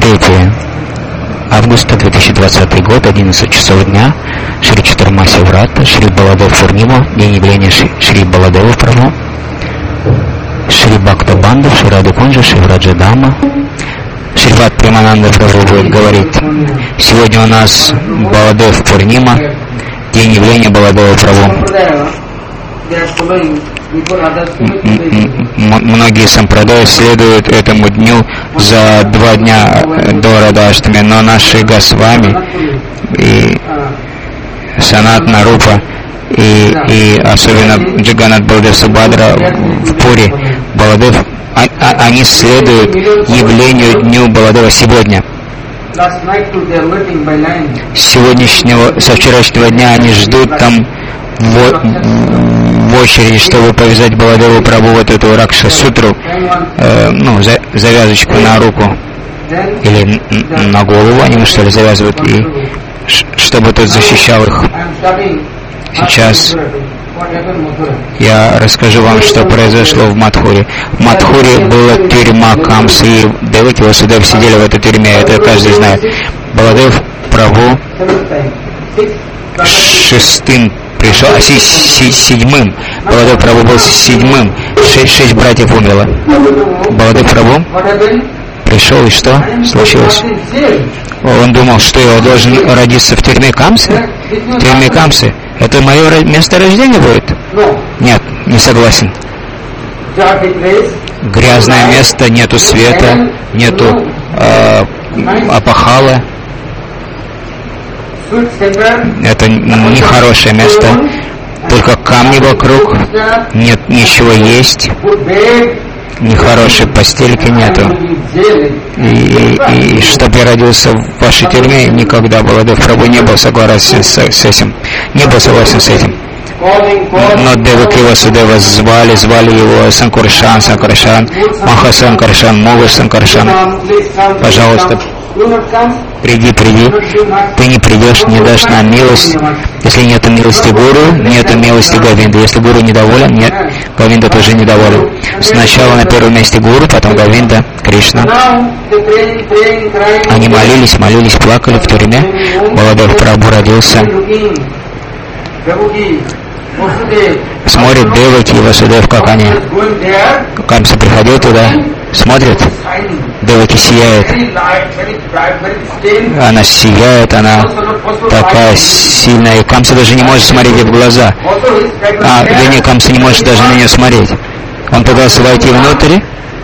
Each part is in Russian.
3 августа 2020 год, 11 часов дня, Шри Чатурмаси Врата, Шри Баладев Пурнима, день явления Шри Баладева Прабху, Шри Бхакта Бандав, Шри Радха Кунджа, Шри Враджа Дама. Шрипад Премананда Прабху будет говорить. Сегодня у нас Баладев Пурнима, день явления Баладева Прабху. Многие сампрадаи следуют этому дню за 2 дня до Радхаштами, но наши Госвами и Санатана Рупа и особенно Джаганат Баладев Субхадра в Пури, Баладев, они следуют явлению дню Баладева сегодня. Со вчерашнего дня они ждут там в очереди, чтобы повязать Баладеву Прабху вот эту Ракша Сутру, завязочку на руку или на голову, они что ли завязывают, и чтобы тот защищал их. Сейчас я расскажу вам, что произошло в Мадхуре. В Мадхуре была тюрьма Камсы, и Деваки Васудев сидели в этой тюрьме, это каждый знает. Баладев Прабху 6-м пришел, а 7-м. Баладев Прабху был 7-м. 6 братьев умерло. Баладев Прабху пришел, и что случилось? Он думал, что я должен родиться в тюрьме Камсы? В тюрьме Камсы. Это мое место рождения будет? Нет, не согласен. Грязное место, нету света, нету опахала. Это нехорошее место. Только камни вокруг, нет ничего есть. Нехорошей постельки нету. И чтобы я родился в вашей тюрьме, никогда Баладев Прабху не был согласен с этим. Не был согласен с этим. Но Деваки Васудева звали его Санкаршан, Маха Санкаршан, Мога Санкаршан. Пожалуйста, приди. Ты не придешь, не дашь нам милость. Если нет милости Гуру, нет милости Говинды. Если Гуру недоволен, нет, Говинда тоже недоволен. Сначала на первом месте Гуру, потом Говинда, Кришна. Они молились, плакали в тюрьме. Баладев Прабху родился. Смотрит Деваки и Васудев, как они. Камса приходил туда, смотрит. Деваки сияет. Она сияет, она такая сильная. И Камса даже не может смотреть ей в глаза. Вернее, Камса не может даже на нее смотреть. Он пытался войти внутрь.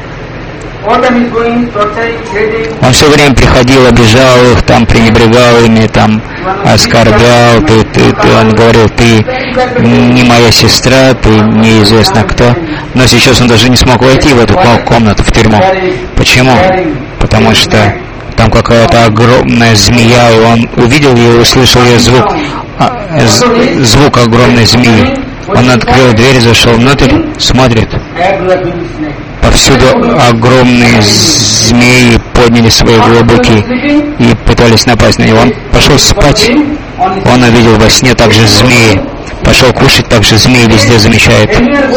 Он все время приходил, обижал их, там пренебрегал ими, там оскорблял. Он говорил, ты не моя сестра, ты неизвестно кто. Но сейчас он даже не смог войти в эту комнату, в тюрьму. Почему? Потому что там какая-то огромная змея, и он увидел ее и услышал ее звук огромной змеи. Он открыл дверь, зашел внутрь, смотрит. Повсюду огромные змеи подняли свои глубоки и пытались напасть на него. Он пошел спать, он увидел во сне также змеи. Пошел кушать, также змеи везде замечает.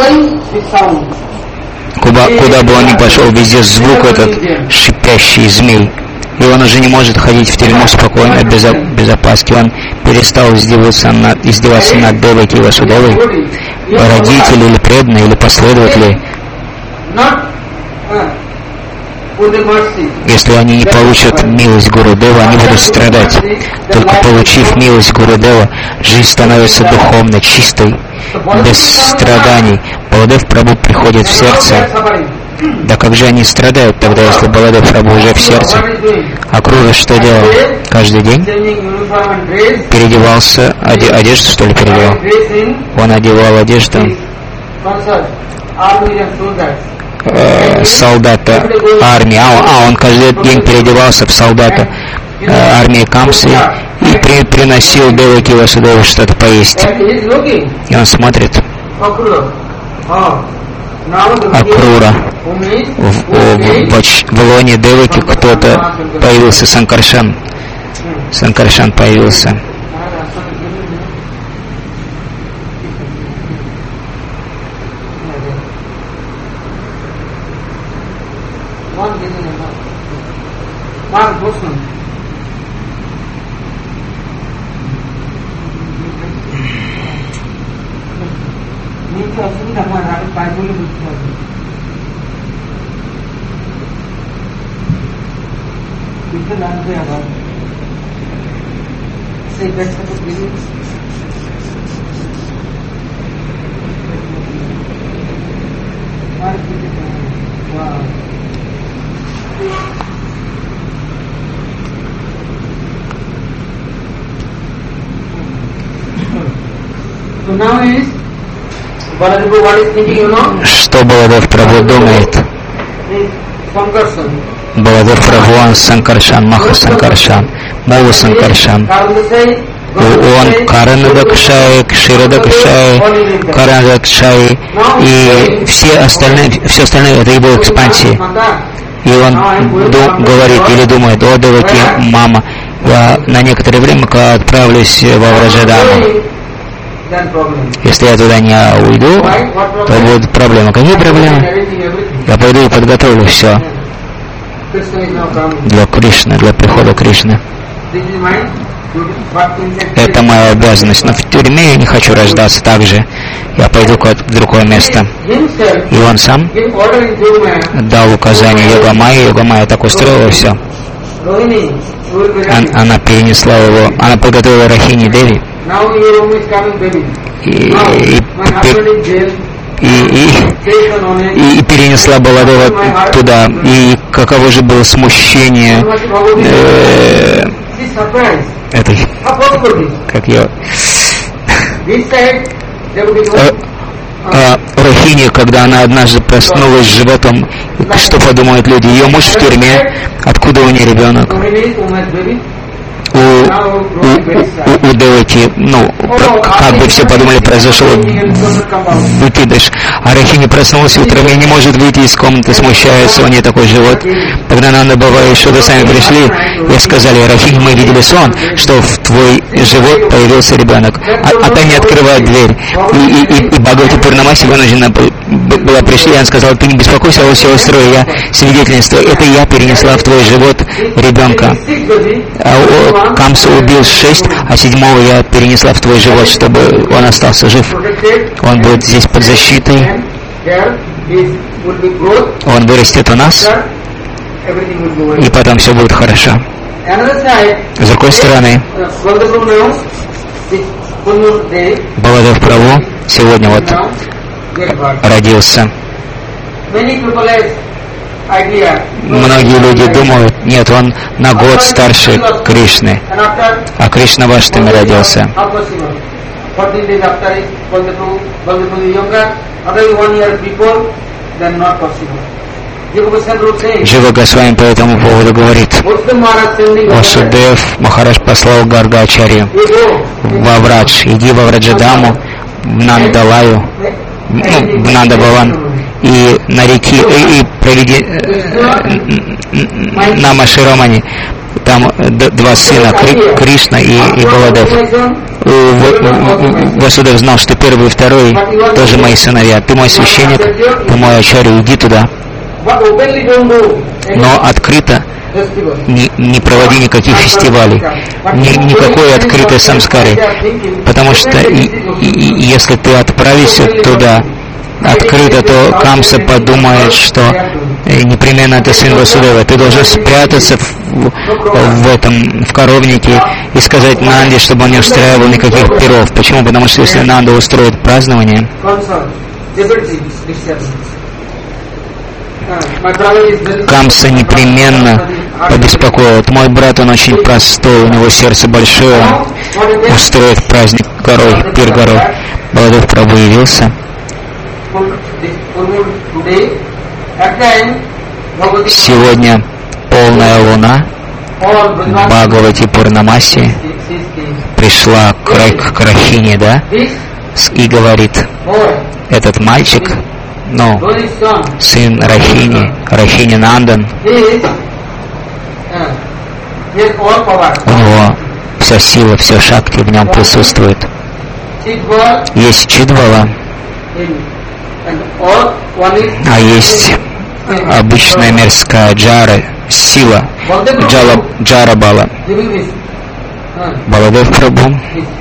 Куда бы он ни пошел, везде звук этот шипящий змей. И он уже не может ходить в тюрьму спокойно, без опаски. Он перестал издеваться над Деваки и Васудевой. Родители или преданные, или последователи, если они не получат милость Гурудева, они будут страдать. Только получив милость Гурудева, жизнь становится духовной, чистой, без страданий. Баладев Прабху приходит в сердце. Да как же они страдают тогда, если Баладев Прабху уже в сердце? А Крура что делал? Каждый день переодевался, одежду что ли переодевал? Он одевал одежду солдата армии. Он каждый день переодевался в солдата армии Камсы и приносил Деваки Васудеву что-то поесть. И он смотрит. Акрура. В лоне Деваки кто-то появился, Санкаршан. Санкаршан появился. Что Баладев Прабху думает? Баладев Прабху, он Санкаршан, Маха Санкаршан, Мова Санкаршан. Он Каранадакшай, Кширадакшай, Каранадакшай и все остальные это его экспансии. И он говорит или думает: о, Деваки, мама, я на некоторое время отправлюсь во Враджадаму. Если я туда не уйду, то будут проблемы. Какие проблемы? Я пойду и подготовлю все для Кришны, для прихода Кришны. Это моя обязанность. Но в тюрьме я не хочу рождаться так же. Я пойду в другое место. И он сам дал указание Йогамайе. Йогамайя так устроила все. Она перенесла его, она подготовила Рахини Деви. И перенесла Баладева туда. И каково же было смущение этой, как ее, Рахини, когда она однажды проснулась с животом, что подумают люди? Ее муж в тюрьме, откуда у нее ребенок? У Деваки, как бы все подумали, произошел выкидыш. А Рахини проснулся утром и не может выйти из комнаты, смущается, у нее такой живот. Тогда Нанда Бава и Шуда сами пришли и сказали: Рахини, мы видели сон, что в твой живот появился ребенок. А та не открывает дверь. И Бхагавати Пурнамаси вынуждена была пришли, и она сказала: ты не беспокойся, я все устрою, я свидетельство. Это я перенесла в твой живот ребенка. Камса убил 6, а 7-го я перенесла в твой живот, чтобы он остался жив. Он будет здесь под защитой. Он вырастет у нас, и потом все будет хорошо. С другой стороны, Баладев Прабху сегодня вот родился. Многие люди думают: нет, он на год старше Кришны, а Кришна в Аштаме родился. Джива Госвами по этому поводу говорит: Васудев Махарадж послал Гаргачарью во Врадж: иди во Враджадаму, в Нандалаю, в Нандабаван, и на реке, и проведи Нама Широмани. Там два сына, Кришна и Баладев. Васудев знал, что первый и второй тоже мои сыновья. Ты мой священник, ты мой ачарья, иди туда. Но открыто не проводи никаких фестивалей, никакой открытой самскари. Потому что если ты отправишься туда открыто, то Камса подумает, что непременно это сын Васудева. Ты должен спрятаться в коровнике и сказать Нанде, чтобы он не устраивал никаких пиров. Почему? Потому что если Нанда устроит празднование, Камса непременно побеспокоит. Мой брат, он очень простой, у него сердце большое, он устроит праздник горой, пир горой. Баладев Прабху явился. Сегодня полная луна, Бхагавати Пурнамаси пришла к Рахине, да, и говорит: этот мальчик, сын Рахини Нандан, у него вся сила, вся шакти в нем присутствует. Есть Чидвала, а есть обычная мирская джара, сила Джарабала. Баладев Прабху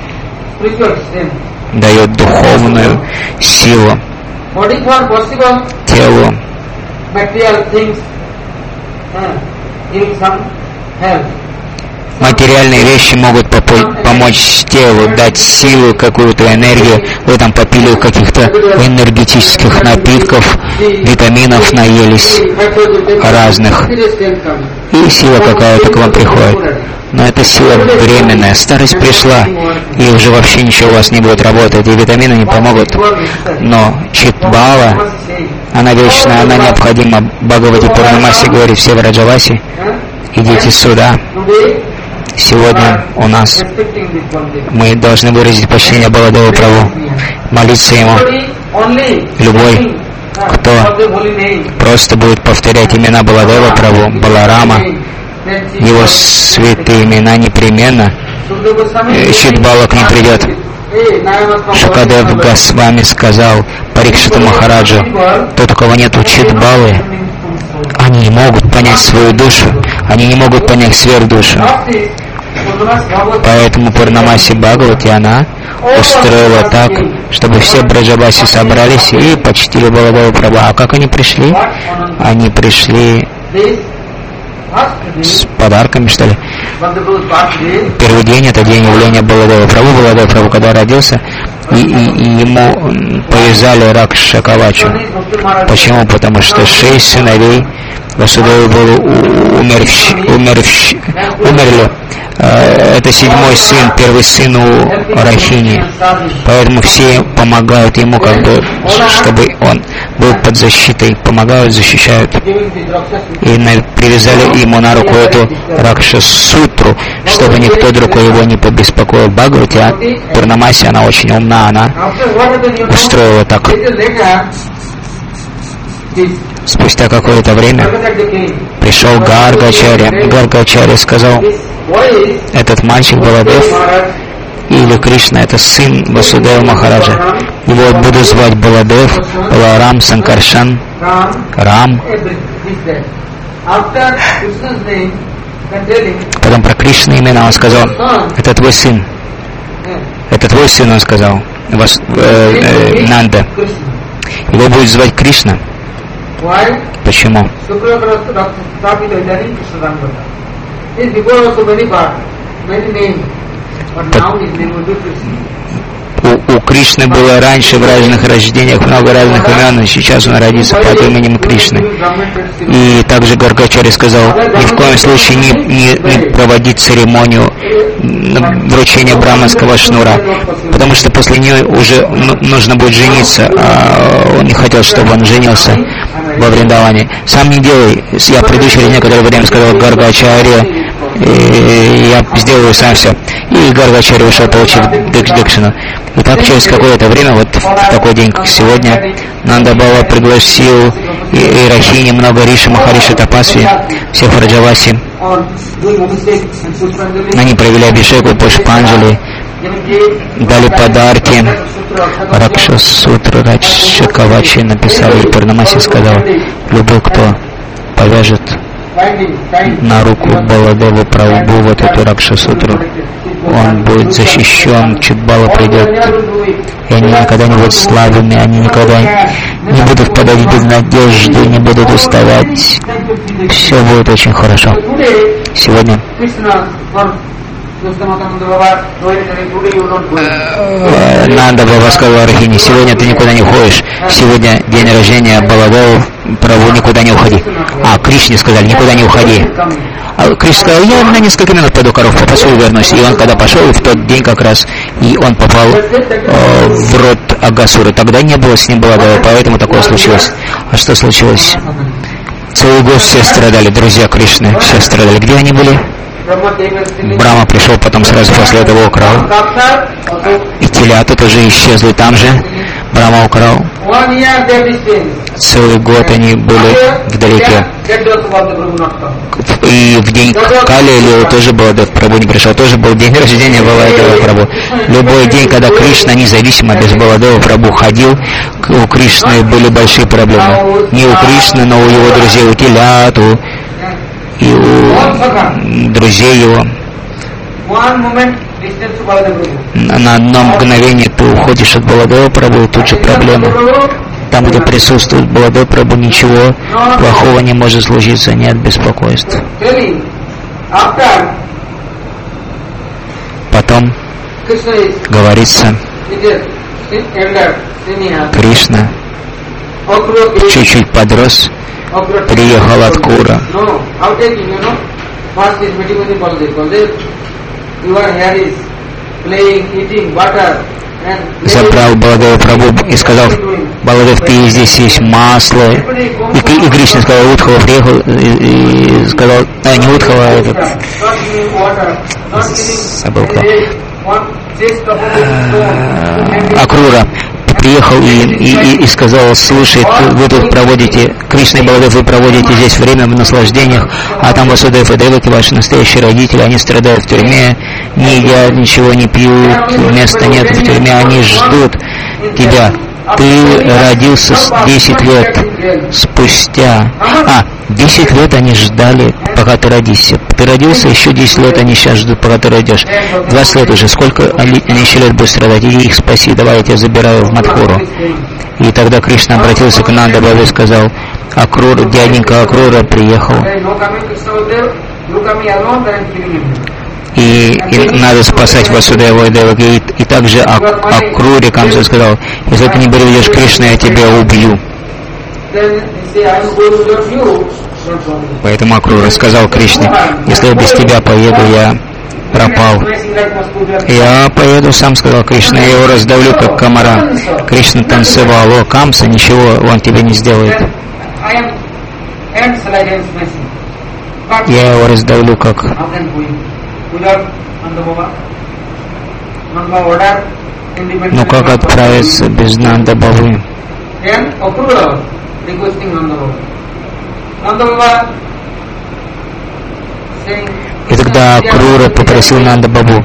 дает духовную силу телу. Материальные вещи могут помочь телу, дать силу, какую-то энергию. Вы там попили каких-то энергетических напитков, витаминов наелись разных, и сила какая-то к вам приходит. Но эта сила временная. Старость пришла, и уже вообще ничего у вас не будет работать, и витамины не помогут. Но чит-бала, она вечная, она необходима. Бхагавати Пурнамаси говорит: все Враджаваси, идите сюда. Сегодня у нас мы должны выразить почтение Баладеву Прабху, молиться ему. Любой, кто просто будет повторять имена Баладева Прабху, Баларама, его святые имена непременно, чит-бала к ним придет. Шукадев Госвами сказал Парикшиту Махараджу: тот, у кого нет чит-балы, они не могут понять свою душу, они не могут понять сверхдушу. Поэтому Пурнамаси Бхагавати, она устроила так, чтобы все Браджаваси собрались и почтили Баладеву Прабху. А как они пришли? Они пришли с подарками, что ли. Первый день — это день явления Баладева Прабху. Баладев Прабху, когда родился, и ему повязали Ракша Кавачу. Почему? Потому что 6 сыновей Васудевы умерли. Это 7-й сын, первый сын у Рахини. Поэтому все помогают ему, как бы, чтобы он был под защитой. Помогают, защищают. И привязали ему на руку эту Ракша-сутру, чтобы никто другой его не побеспокоил. Бхагавати Пурнамаси, она очень умна, она устроила так. Спустя какое-то время пришел Гаргачарья. Гаргачарья сказал: этот мальчик Баладев или Кришна — это сын Васудева Махараджа. Его буду звать Баладев, Баларам, Санкаршан, Рам. Потом про Кришна имена он сказал: это твой сын. Это твой сын, он сказал, Нанда. Его будет звать Кришна. Почему? У Кришны было раньше в разных рождениях много разных имен, но сейчас он родится под именем Кришны. И также Гаргачарья сказал: ни в коем случае не проводить церемонию вручения браманского шнура, потому что после нее уже нужно будет жениться, а он не хотел, чтобы он женился во Вриндаване. Сам не делай. Я приду через некоторое время, сказал Гаргачарья, и я сделаю сам все. И Гаргачарья ушел, получив дикшину. И так через какое-то время, вот в такой день, как сегодня, Нандабала пригласил и Рахини, много Риши, Махариши, Тапасви, всех Раджаваси. Они провели абхишеку, Пушпанджали, дали подарки. Ракша-сутру Ракша Кавачи написали, и Пурнамаси сказал: любой, кто повяжет на руку Баладеву Прабху вот эту Ракша-сутру, он будет защищен, чит-бала придет, и они никогда не будут слабыми, они никогда не будут впадать в безнадежду, не будут уставать. Все будет очень хорошо. Сегодня Нанда Баба сказал Рахини: сегодня ты никуда не уходишь, сегодня день рождения Баладева Прабху, никуда не уходи. А Кришне сказали: никуда не уходи. А Кришна сказал: я на несколько минут пойду коров попасу и вернусь. И он когда пошел, в тот день как раз, и он попал в рот Агасуры. Тогда не было с ним Баладева, поэтому такое случилось. А что случилось? Целый год все страдали, друзья Кришны, все страдали. Где они были? Брахма пришел потом сразу после этого, украл. И телята тоже исчезли там же. Брахма украл. Целый год они были вдалеке. И в день Кали Лилы тоже Баладев Прабху не пришел. Тоже был день рождения Баладева Прабху. Любой день, когда Кришна независимо без Баладева Прабху ходил, у Кришны были большие проблемы. Не у Кришны, но у его друзей, у телят, и у друзей его. На одно мгновение ты уходишь от Баладева Прабху, и тут же проблема. Там, где присутствует Баладев Прабху, ничего плохого не может случиться, нет беспокойства. Потом говорится, Кришна чуть-чуть подрос, приехал от Кура. Забрал Баладева Прабху и сказал: Баладев, ты здесь есть масло. И Кришна сказал: Удхава приехал и сказал, не Удхава, а этот, забыл кто, Акрура приехал и сказал: слушай, вы тут проводите, Кришна и Баладев, вы проводите здесь время в наслаждениях, а там Васудев и Деваки, ваши настоящие родители, они страдают в тюрьме, не едят, ничего не пьют, места нет в тюрьме, они ждут тебя. Ты родился 10 лет спустя. 10 лет они ждали, пока ты родишься. Ты родился, еще 10 лет они сейчас ждут, пока ты родишь. 20 лет уже. Сколько они еще лет будут страдать? Иди их спаси, давай я тебя забираю в Мадхуру. И тогда Кришна обратился к Нанда Бабе и сказал: Акрура, дяденька Акрура приехал. И надо спасать Васудева и Деваки. И также Акруре Камса сказал: если ты не приведешь Кришну, я тебя убью. Поэтому Акрура сказал Кришне: если я без тебя поеду, я пропал. Я поеду сам, сказал Кришна, я его раздавлю, как комара. Кришна танцевал: о, Камса, ничего он тебе не сделает. Я его раздавлю, как... Ну как отправиться без Нанда Бабы? И тогда Акрура попросил Нанда Бабу.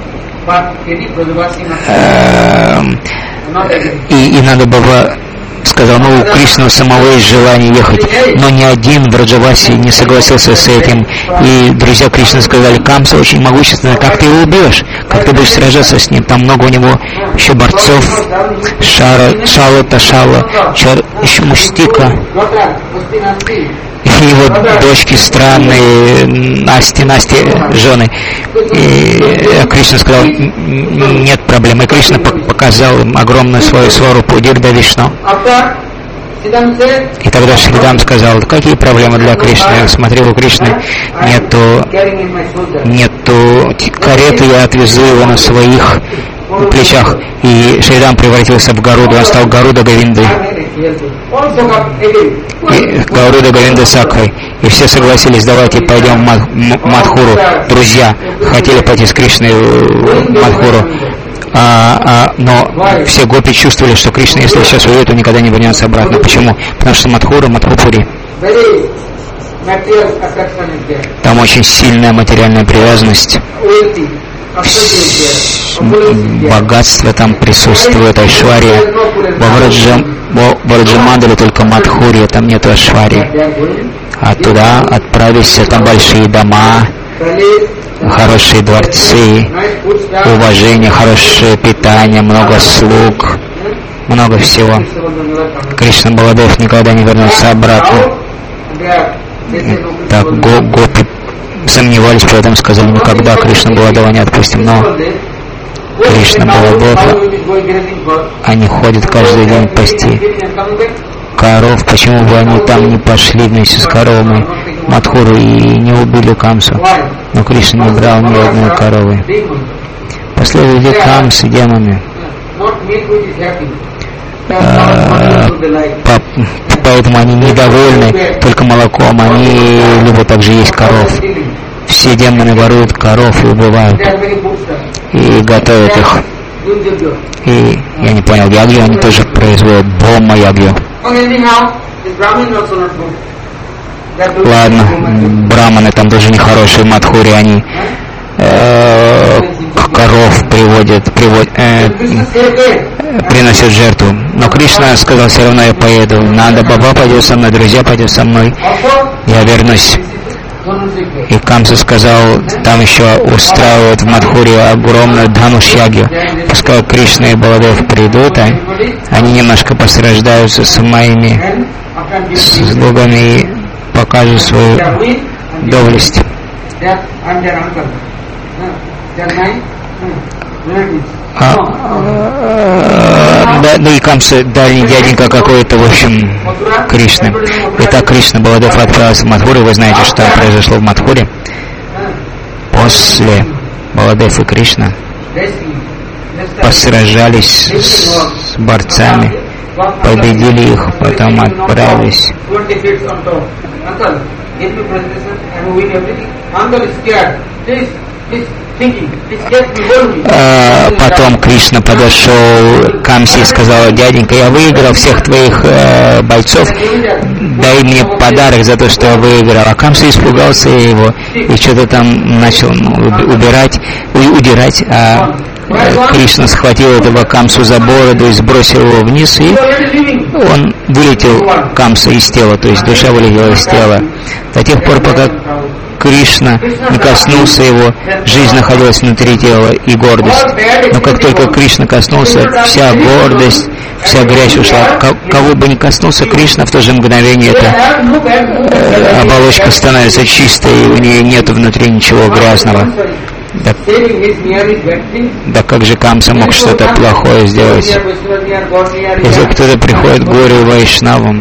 И Нанда Баба сказал: ну, у Кришны самого есть желание ехать, но ни один в Раджавасе не согласился с этим. И друзья Кришны сказали: Камса очень могущественный, как ты его убьешь? Как ты будешь сражаться с ним? Там много у него еще борцов, Шала, Ташала, еще Мустика. И его дочки странные, Насти жены. И Кришна сказал: нет проблем. И Кришна показал им огромную свою сварупу Дирда Вишну. И тогда Шридам сказал: какие проблемы для Кришны? Я смотрел, у Кришны нету кареты, я отвезу его на своих плечах. И Шридам превратился в Гаруду, он стал Гаруда Говиндой. Гаруда Говинда Сакхой. И все согласились: давайте пойдем в Мадхуру. Друзья хотели пойти с Кришной в Мадхуру. Но все гопи чувствовали, что Кришна, если сейчас уйдет, то никогда не вернется обратно. Почему? Потому что Мадхура, Мадхупури, там очень сильная материальная привязанность. Богатство там присутствует, айшвария. В Враджамандале только Мадхурия, там нет айшварии. А туда отправишься, там большие дома, хорошие дворцы, уважение, хорошее питание, много слуг, много всего. Кришна Баладев никогда не вернется обратно. Так гопи сомневались, поэтому сказали: никогда Кришна Баладева не отпустим. Но Кришна Баладева, они ходят каждый день пасти коров. Почему бы они там не пошли вместе с коровами в Мадхуру и не убили Камсу? Но Кришна не брал ни одной коровы. Последовали Камсы, демоны. Поэтому они недовольны только молоком, они любят также есть коров. Все демоны воруют коров и убивают, и готовят их. И я не понял, ягью они тоже производят, бомма ягью. Ладно, браманы там тоже нехорошие, Мадхури, они коров приносят жертву. Но Кришна сказал: все равно я поеду. Нанда Баба пойдет со мной, друзья пойдут со мной. Я вернусь И Камса сказал, там еще устраивают в Мадхуре огромную Дхануш-ягью. Пускай Кришна и Баладев придут, они немножко посраждаются с моими слугами и покажут свою доблесть. Да, ну и Камса дальний дяденька какой-то, в общем, Кришны. Итак, Кришна Баладев отправился в Мадхуру. Вы знаете, что произошло в Мадхуре. После Баладев и Кришна посражались с борцами, победили их, потом отправились. Потом Кришна подошел к Камсе и сказал: дяденька, я выиграл всех твоих бойцов, дай мне подарок за то, что я выиграл. А Камса испугался его и что-то там начал удирать, а Кришна схватил этого Камсу за бороду и сбросил его вниз, и он вылетел, Камса, из тела, то есть душа вылетела из тела. До тех пор, пока Кришна не коснулся его, жизнь находилась внутри тела и гордость. Но как только Кришна коснулся, вся гордость, вся грязь ушла. Кого бы ни коснулся Кришна, в то же мгновение эта оболочка становится чистой, и у нее нет внутри ничего грязного. Да как же Камса мог что-то плохое сделать? Если кто-то приходит к Гори Вайшнавам,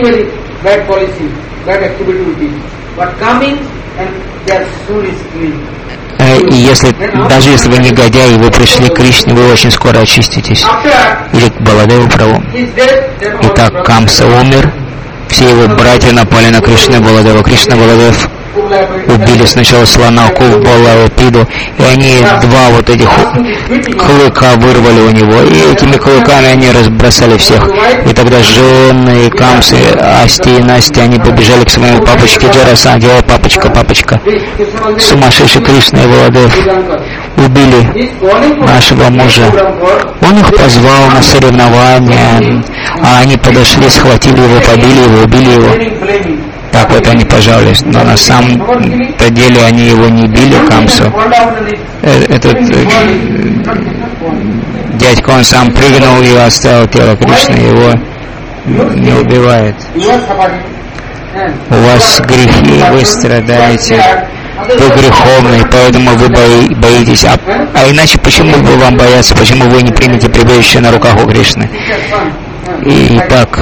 и даже если вы негодяи, вы пришли к Кришне, вы очень скоро очиститесь. Или к Баладеву Прабху. Итак, Камса умер, все его братья напали на Кришну и Баладева. Кришна и Баладев убили сначала слона Кувбалапиду, и они два вот этих клыка вырвали у него, и этими клыками они разбросали всех. И тогда жены Камсы, Асти и Настя, они побежали к своему папочке Джарасанде: о, папочка, папочка, сумасшедший Кришна и Баладев убили нашего мужа. Он их позвал на соревнования, а они подошли, схватили его, побили его, убили его. Так вот они пожаловались, но на самом-то деле они его не били, Камсу. Этот дядька, он сам прыгнул и оставил тело Кришны, его не убивает. У вас грехи, вы страдаете, вы греховны, поэтому вы боитесь. А иначе почему бы вам бояться, почему вы не примете прибежище на руках у Кришны? И так,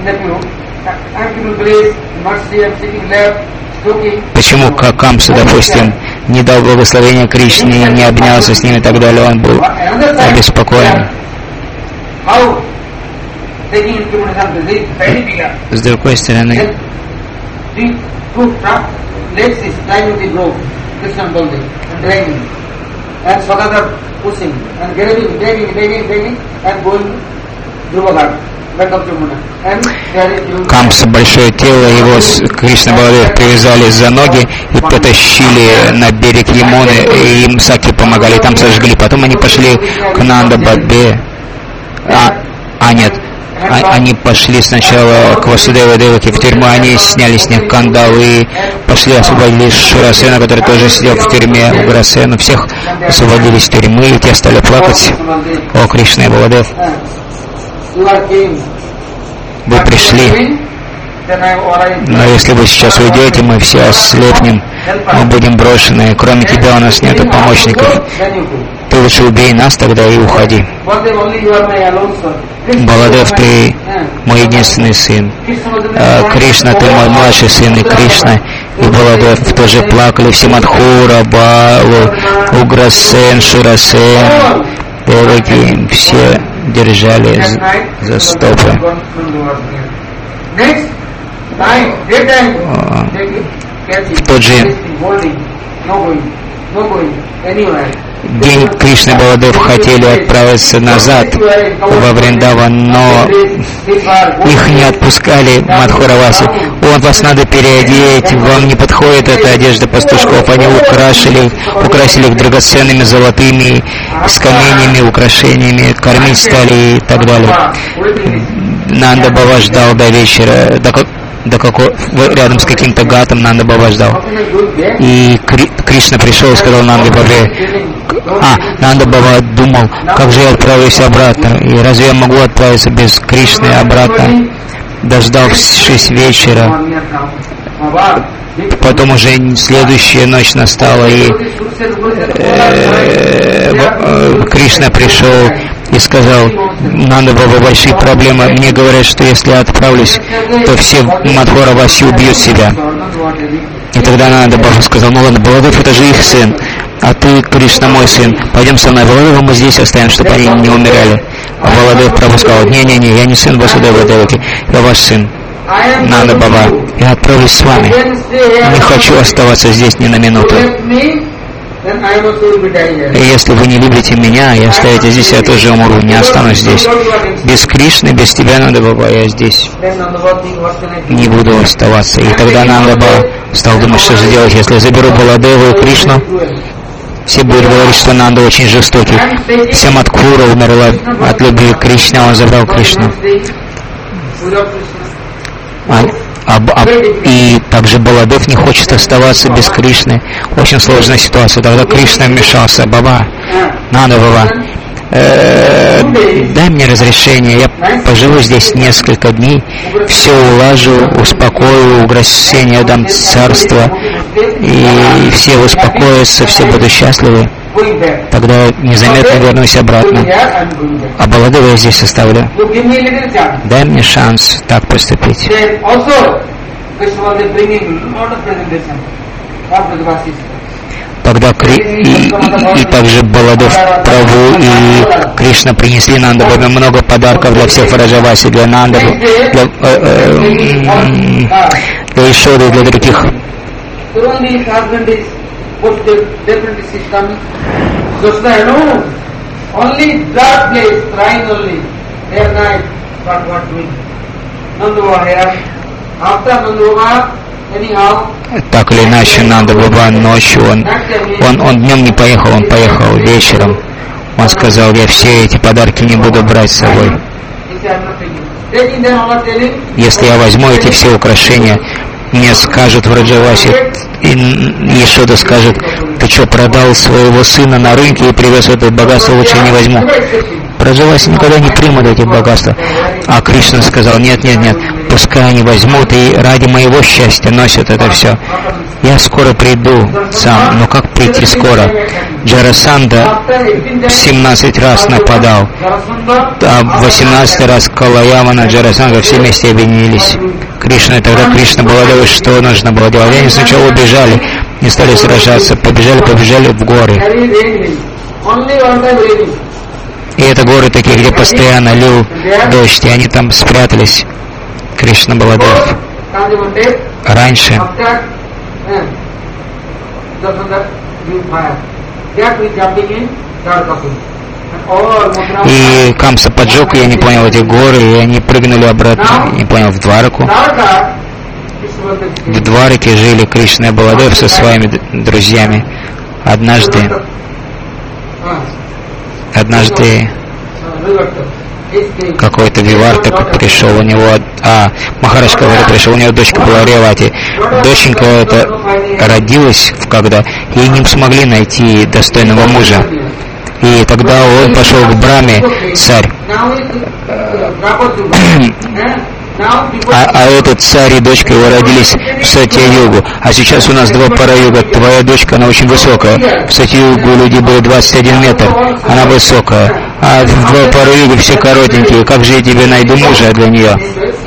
почему Камса, допустим, не дал благословения Кришне, не обнялся с ним и так далее, он был обеспокоен. С другой стороны, Камса, большое тело, его Кришна Баладев привязали за ноги и потащили на берег Ямуны, и им Саки помогали, там сожгли. Потом они пошли к Нанда-Бадбе. Нет. Они пошли сначала к Васудеву Деваки в тюрьму, они сняли с них кандалы и пошли освободили Шурасена, который тоже сидел в тюрьме, у Грасена. Всех освободили из тюрьмы, и те стали плакать: о, Кришна и Баладев, вы пришли, но если вы сейчас уйдете, мы все ослепнем, мы будем брошены, кроме тебя у нас нет помощников. Ты лучше убей нас тогда и уходи. Баладев, ты мой единственный сын. Кришна, ты мой младший сын, и Кришна и Баладев тоже плакали. Все Мадхура, Балу, Уграсен, Шурасен, Деваки, все держали за стопы. В тот же день Кришна и Баладев хотели отправиться назад во Вриндаван, но их не отпускали Мадхураваси. Он: вас надо переодеть, вам не подходит эта одежда пастушков. Они украсили их драгоценными золотыми, с каменями, украшениями, кормить стали и так далее. Нанда Бава ждал до вечера, рядом с каким-то гатом Нанда Баба ждал. И Кришна пришел и сказал Нанда Бабе, Нанда Баба думал, как же я отправлюсь обратно, и разве я могу отправиться без Кришны обратно? Дождавшись вечера, потом уже следующая ночь настала, и Кришна пришел и сказал, Нанда Баба, большие проблемы. Мне говорят, что если я отправлюсь, то все Мадхура-васи убьют себя. И тогда Нанда Баба сказал, ну ладно, Баладев это же их сын, а ты, Кришна, мой сын, пойдем со мной, Баладева мы здесь оставим, чтобы они не умирали. А Баладев Прабху сказал, не-не-не, я не сын Васудева Деваки, я ваш сын. Нанда Баба, я отправлюсь с вами. Не хочу оставаться здесь ни на минуту. И если вы не любите меня и оставите здесь, я тоже умру, не останусь здесь. Без Кришны, без тебя, Нанда Баба, я здесь не буду оставаться. И тогда Нанда Баба стал думать, что же делать, если я заберу Баладеву и Кришну. Все будут говорить, что Нанда очень жестокий. Вся Мадхура умерла от любви к Кришне, он забрал Кришну. И также Баладев не хочет оставаться без Кришны. Очень сложная ситуация. Тогда Кришна вмешался. Баба, Нанда Баба, дай мне разрешение, я поживу здесь несколько дней, все улажу, успокою, угрощение дам царство, и все успокоятся, все будут счастливы. Тогда незаметно вернусь обратно. А Баладева я здесь оставлю. Дай мне шанс так поступить. Тогда и также Баладев Прабху и Кришна принесли Нанда Бабе много подарков для всех Враджаваси, для Нанда, для Ишоды, для других. Так или иначе, Нанда Баба ночью, он днем не поехал, он поехал вечером. Он сказал, я все эти подарки не буду брать с собой. Если я возьму эти все украшения, мне скажут Враджаваси, и Ешода скажет, ты что, продал своего сына на рынке и привез это богатство, лучше я не возьму. Враджаваси никогда не примут эти богатства. А Кришна сказал, нет, пускай они возьмут и ради моего счастья носят это все. Я скоро приду сам, но как прийти скоро? Джарасанда 17 раз нападал, а 18 раз Калаямана, Джарасанда все вместе объединились. Кришна, тогда Кришна Баладева, что нужно было делать? Они сначала убежали, не стали сражаться, побежали в горы. И это горы такие, где постоянно лил дождь, и они там спрятались. Кришна Баладев. Раньше и Камса поджег, я не понял, эти горы, и они прыгнули обратно, не понял, в Двараку. В Двараке жили Кришна и Баладев со своими друзьями. Однажды какой-то Вивартак пришел, у него, Махарадж говорит, пришел, у него дочка была Ревати. Доченька эта родилась когда, и не смогли найти достойного мужа. И тогда он пошел к Браме, царь. А этот царь и дочка его родились в Сатья-югу. А сейчас у нас два пара-юга. Твоя дочка, она очень высокая. В Сатья-югу у людей было 21 метр. Она высокая. А в два пара-юга все коротенькие. Как же я тебе найду мужа для нее?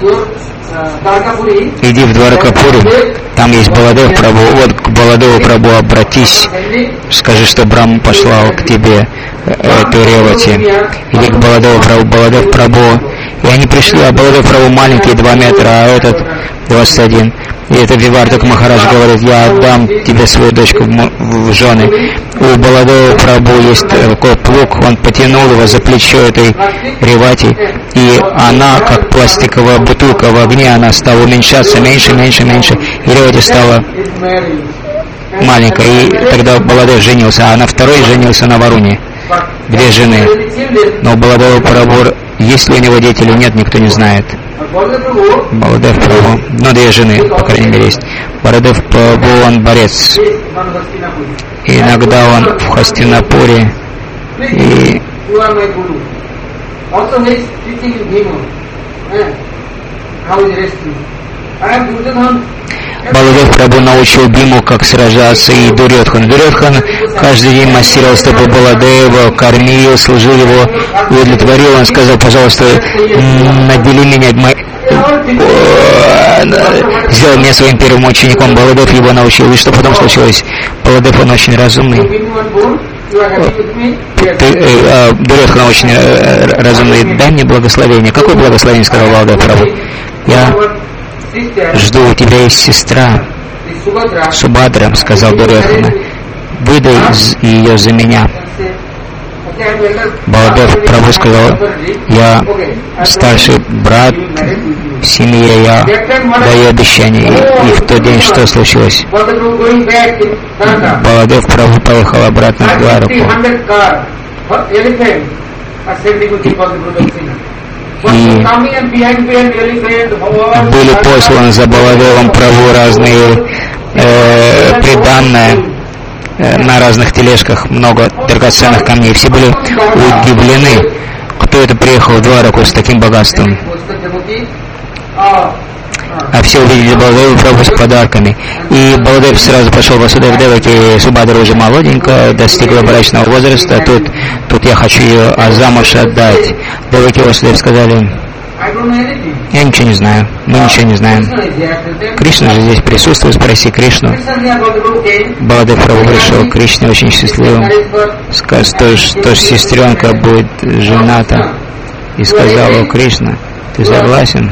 Иди в Дваракапуру. Там есть Баладев Прабху. Вот к Баладеву Прабху обратись. Скажи, что Брахма послал к тебе эту Ревати. Иди к Баладеву Прабху. Баладев Прабху. И они пришли, а Баладев Прабху маленький, 2 метра, а этот 21. И это Вивартак Махарадж говорит, я отдам тебе свою дочку в жены. У Баладева Прабху есть такой плуг, он потянул его за плечо этой Ревати, и она, как пластиковая бутылка в огне, она стала уменьшаться, меньше. И Ревати стала маленькая. И тогда Баладев женился, а на второй женился на Варуне. 2 жены. Но у Баладева Прабху, есть ли у него дети или нет, никто не знает. Баладев Прабху, ну, 2 жены, по крайней мере, есть. Баладев Прабху, он борец. И иногда он в Хастинапуре. И Баладев Прабху научил Биму, как сражаться, и Дурьодхан. Дурьодхан каждый день массировал стопы Баладева, кормил, служил его, удовлетворил. Он сказал: пожалуйста, надели меня, сделал меня своим первым учеником. Баладев его научил. И что потом случилось? Баладев, он очень разумный. Дурьодхан очень разумный. Дай мне благословение. Какое благословение, сказал Баладев Прабху? Я жду, у тебя есть сестра Субхадра, сказал Дурьодхана. Выдай ее за меня. Баладев Прабху сказал: я старший брат в семье, я даю обещание. И в тот день что случилось? Баладев Прабху поехал обратно в Двараку. И были посланы за Баладевом Прабху разные приданные на разных тележках, много драгоценных камней. Все были удивлены, кто это приехал в Двараку с таким богатством. А все увидели Баладева Прабху с подарками. И Баладев сразу пошел в Васудев Деваки. Субхадра уже молоденькая, достигла брачного возраста. Тут я хочу ее замуж отдать. Деваки Васудев сказали: я ничего не знаю, мы ничего не знаем. Кришна же здесь присутствует, спроси Кришну. Баладев Прабху пришел к Кришне очень счастливым. Сказал, что сестренка будет жената. И сказал: о, Кришна, ты согласен?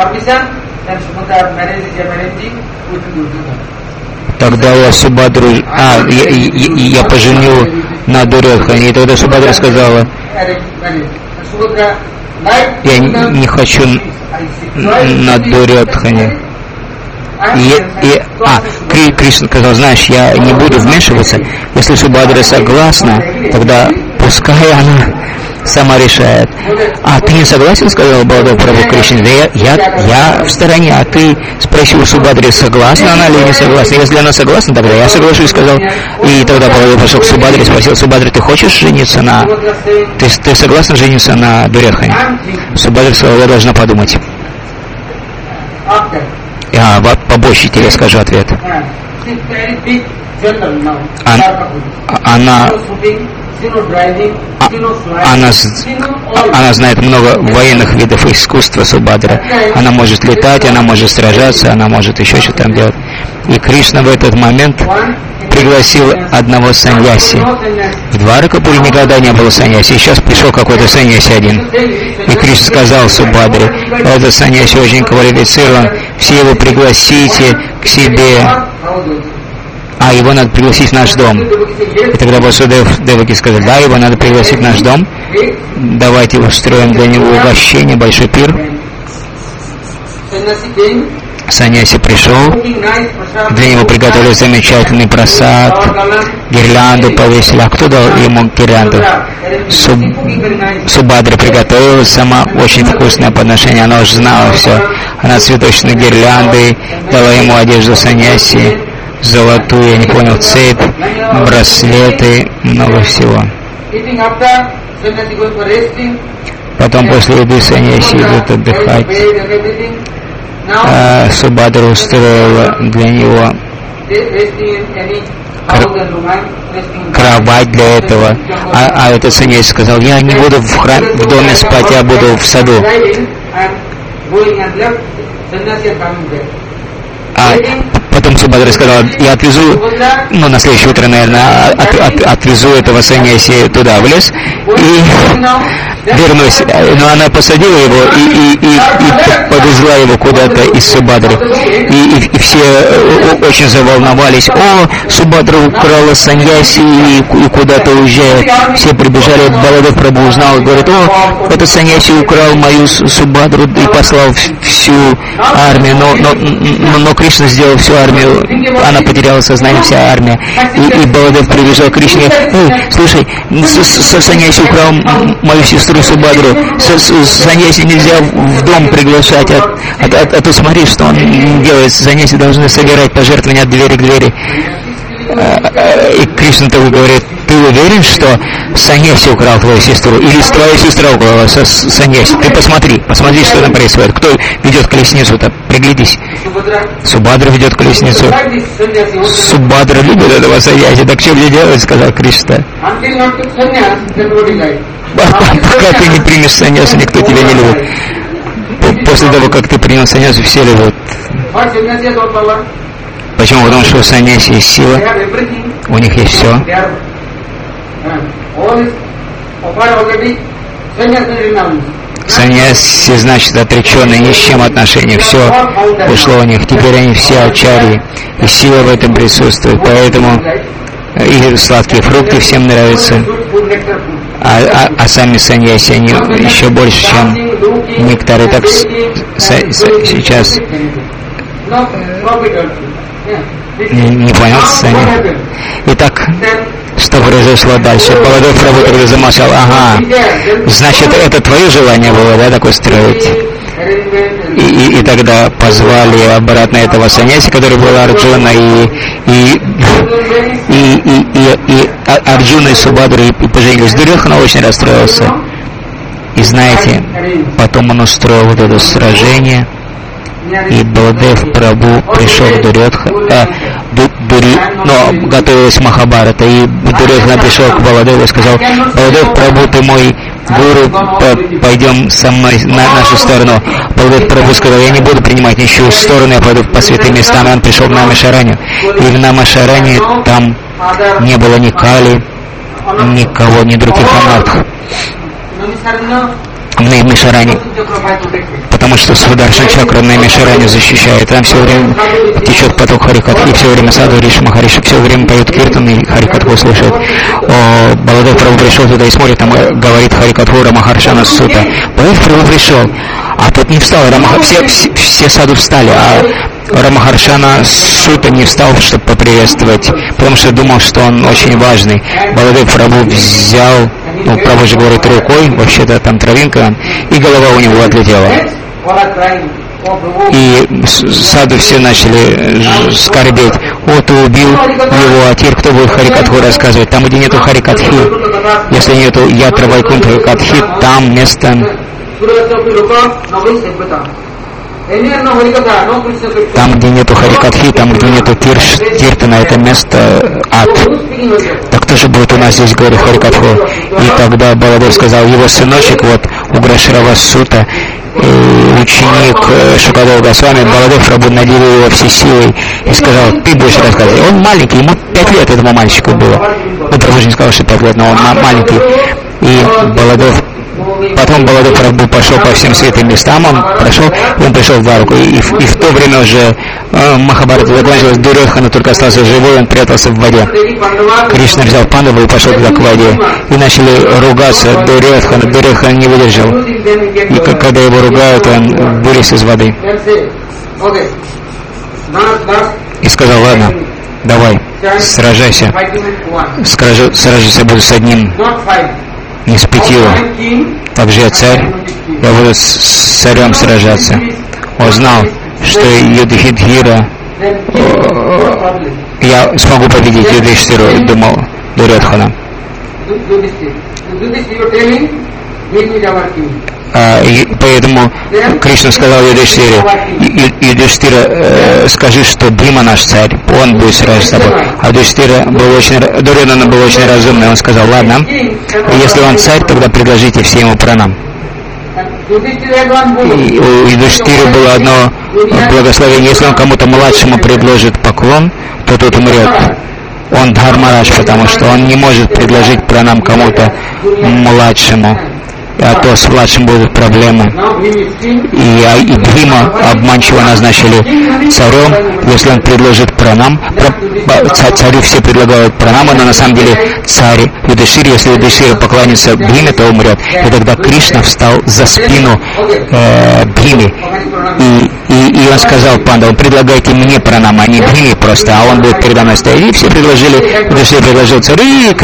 Тогда я Субхадру... я поженю на Дурьодхане. И тогда Субхадра сказала: я не хочу на Дурьодхане. Кришна сказал: знаешь, я не буду вмешиваться. Если Субхадра согласна, тогда пускай она сама решает. А ты не согласен, сказал Баладев Прабху Кришне? Да я в стороне, а ты спроси у Субхадры, согласна она или не согласна. Если она согласна, тогда я соглашусь, сказал. И тогда Баладев пошел к Субхадре и спросил: Субхадра, ты хочешь жениться на... Ты согласна жениться на Дурьодхане? Субхадра сказал: я должна подумать. Побольше тебе скажу ответ. Она знает много военных видов искусства Субхадра. Она может летать, она может сражаться, она может еще что-то там делать. И Кришна в этот момент пригласил одного саньяси. В Дваракапуре никогда не было саньяси. Сейчас пришел какой-то саньяси один. И Кришна сказал Субхадре: этот саньяси очень квалифицирован, все его пригласите к себе. Его надо пригласить в наш дом. И тогда Васудев Деваки сказали: да, его надо пригласить в наш дом. Давайте устроим для него угощение, большой пир. Саньяси пришел, для него приготовили замечательный прасад, гирлянду повесили. А кто дал ему гирлянду? Субхадра приготовила сама, очень вкусное подношение, она уже знала все. Она цветочной гирляндой дала ему одежду саньяси, золотую, я не понял, цепь, браслеты, много всего. Потом после еды саньяси идут отдыхать. Субхадра устроила для него кровать для этого. Этот саньяси сказал: я не буду в доме спать, я буду в саду. Потом Субхадра сказала: я отвезу, на следующее утро, наверное, отвезу этого саньяси туда, в лес, и вернусь. Но она посадила его и подвезла его куда-то из Субхадры. И все очень заволновались: о, Субхадра украла саньяси и куда-то уезжает. Все прибежали, Баладев Прабху узнал и говорит: о, этот саньяси украл мою Субхадру и послал всю армию. Но Кришна сделал всю армию армию, она потеряла сознание, вся армия. И Баладев прибежал к Кришне: слушай, саньяси украл мою сестру Субадру, саньяси нельзя в дом приглашать, а то смотри, что он делает, саньяси должны собирать пожертвования от двери к двери. И Кришна тогда говорит: ты уверен, что саньяси украл твою сестру? Или твоя сестра украла саньяси? Ты посмотри, что там происходит. Кто ведет колесницу-то? Приглядись. Субадра ведет колесницу. Субадра любит этого саньяси. Так что мне делать, сказал Кришна. Пока ты не примешь саньясу, никто тебя не любит. После того, как ты принял саньясу, все любят. Почему? Потому что у саньяси есть сила, у них есть все. Саньяси, значит, отреченные, ни с чем отношения, все ушло у них. Теперь они все ачарьи, и сила в этом присутствует. Поэтому и сладкие фрукты всем нравятся, а сами саньяси, они еще больше, чем нектар. И так сейчас... Не понял, Саня. Итак, что произошло дальше? Баладев Прабху тогда замолчал. Ага, значит, это твое желание было, да, такое строить? И тогда позвали обратно этого саньяси, который был Арджуна, и Арджуна и Субадру и поженились. Дурьодхана очень расстроился. И знаете, потом он устроил вот это сражение. И Баладев Прабху пришел к Дурьодхане, но готовилась Махабхарата, и Дурьодхана пришел к Баладеву и сказал: Баладев Прабху, ты мой гуру, пойдем со мной на нашу сторону. Баладев Прабху сказал: я не буду принимать ничью сторону, я пойду по святым местам. И он пришел в Намашараню, и в Намашаране там не было ни Кали, никого, ни других анархов. В Наймишаране, потому что Сударшан Чакра Наймишаране защищает. Там все время течет поток Харикатхи, все время Саду Риши Махариши, все время поют киртан и Харикатху слушают. Баладев Прабху пришел туда и смотрит, там говорит Харикатху Рамахаршана Сута. Баладев Прабху пришел, а тот не встал, все саду встали, а Рамахаршана Сута не встал, чтобы поприветствовать, потому что думал, что он очень важный. Баладев Прабху взял, Прабху же говорит рукой, вообще-то там травинка, и голова у него отлетела. И саду все начали скорбеть: о, ты убил его, а теперь кто будет Харикатху рассказывать? Там, где нету Харикатхи, если нету Ятра Вайкунтха Катхи, там место... Там, где нету Харикатхи, там, где нету Киртана, это место ад. Так кто же будет у нас здесь говорить Харикатху? И тогда Баладев сказал: его сыночек, вот Уграшрава Сута, ученик Шукадева Госвами, Баладев Прабху наделил его всей силой и сказал: ты будешь рассказывать. Он маленький, ему 5 лет этому мальчику было. Ну, Прабху не сказал, что 5 лет, но он маленький. И потом Баладев Прабху пошел по всем святым местам, он пришел в Двараку, и в то время уже Махабхарата закончилась, Дурьодхана только остался живой, он прятался в воде. Кришна взял Пандаву и пошел туда к воде, и начали ругаться Дурьодхана не выдержал, и когда его ругают, он вылез из воды и сказал: ладно, давай, сражайся, буду с одним, не с 5. Также я царь, я буду с царем сражаться. Он знал, что Юдхидхира, я смогу победить Юдхидхиру, думал Дурьодхана. И поэтому Кришна сказал Юдхидхире: скажи, что Бхима наш царь, он будет сражаться с тобой. А Дурьодхана был очень разумный, он сказал: ладно, если он царь, тогда предложите все ему пранам. И у Юдхидхиры было одно благословение: если он кому-то младшему предложит поклон, то тот умрет. Он Дхармарадж, потому что он не может предложить пранам кому-то младшему. а то с младшим будут проблемы. И Бхима обманчиво назначили царем, если он предложит пранам. Царю все предлагают пранамы, но на самом деле царь Юдхиштхира, если Юдхиштхира поклонится Бхиме, то умрет. И тогда Кришна встал за спину Бхиме. И он сказал Пандавам: предлагайте мне пранам, а не Бхиме просто, а он будет передо мной стоять. И все предложили, Юдхиштхира предложил царю,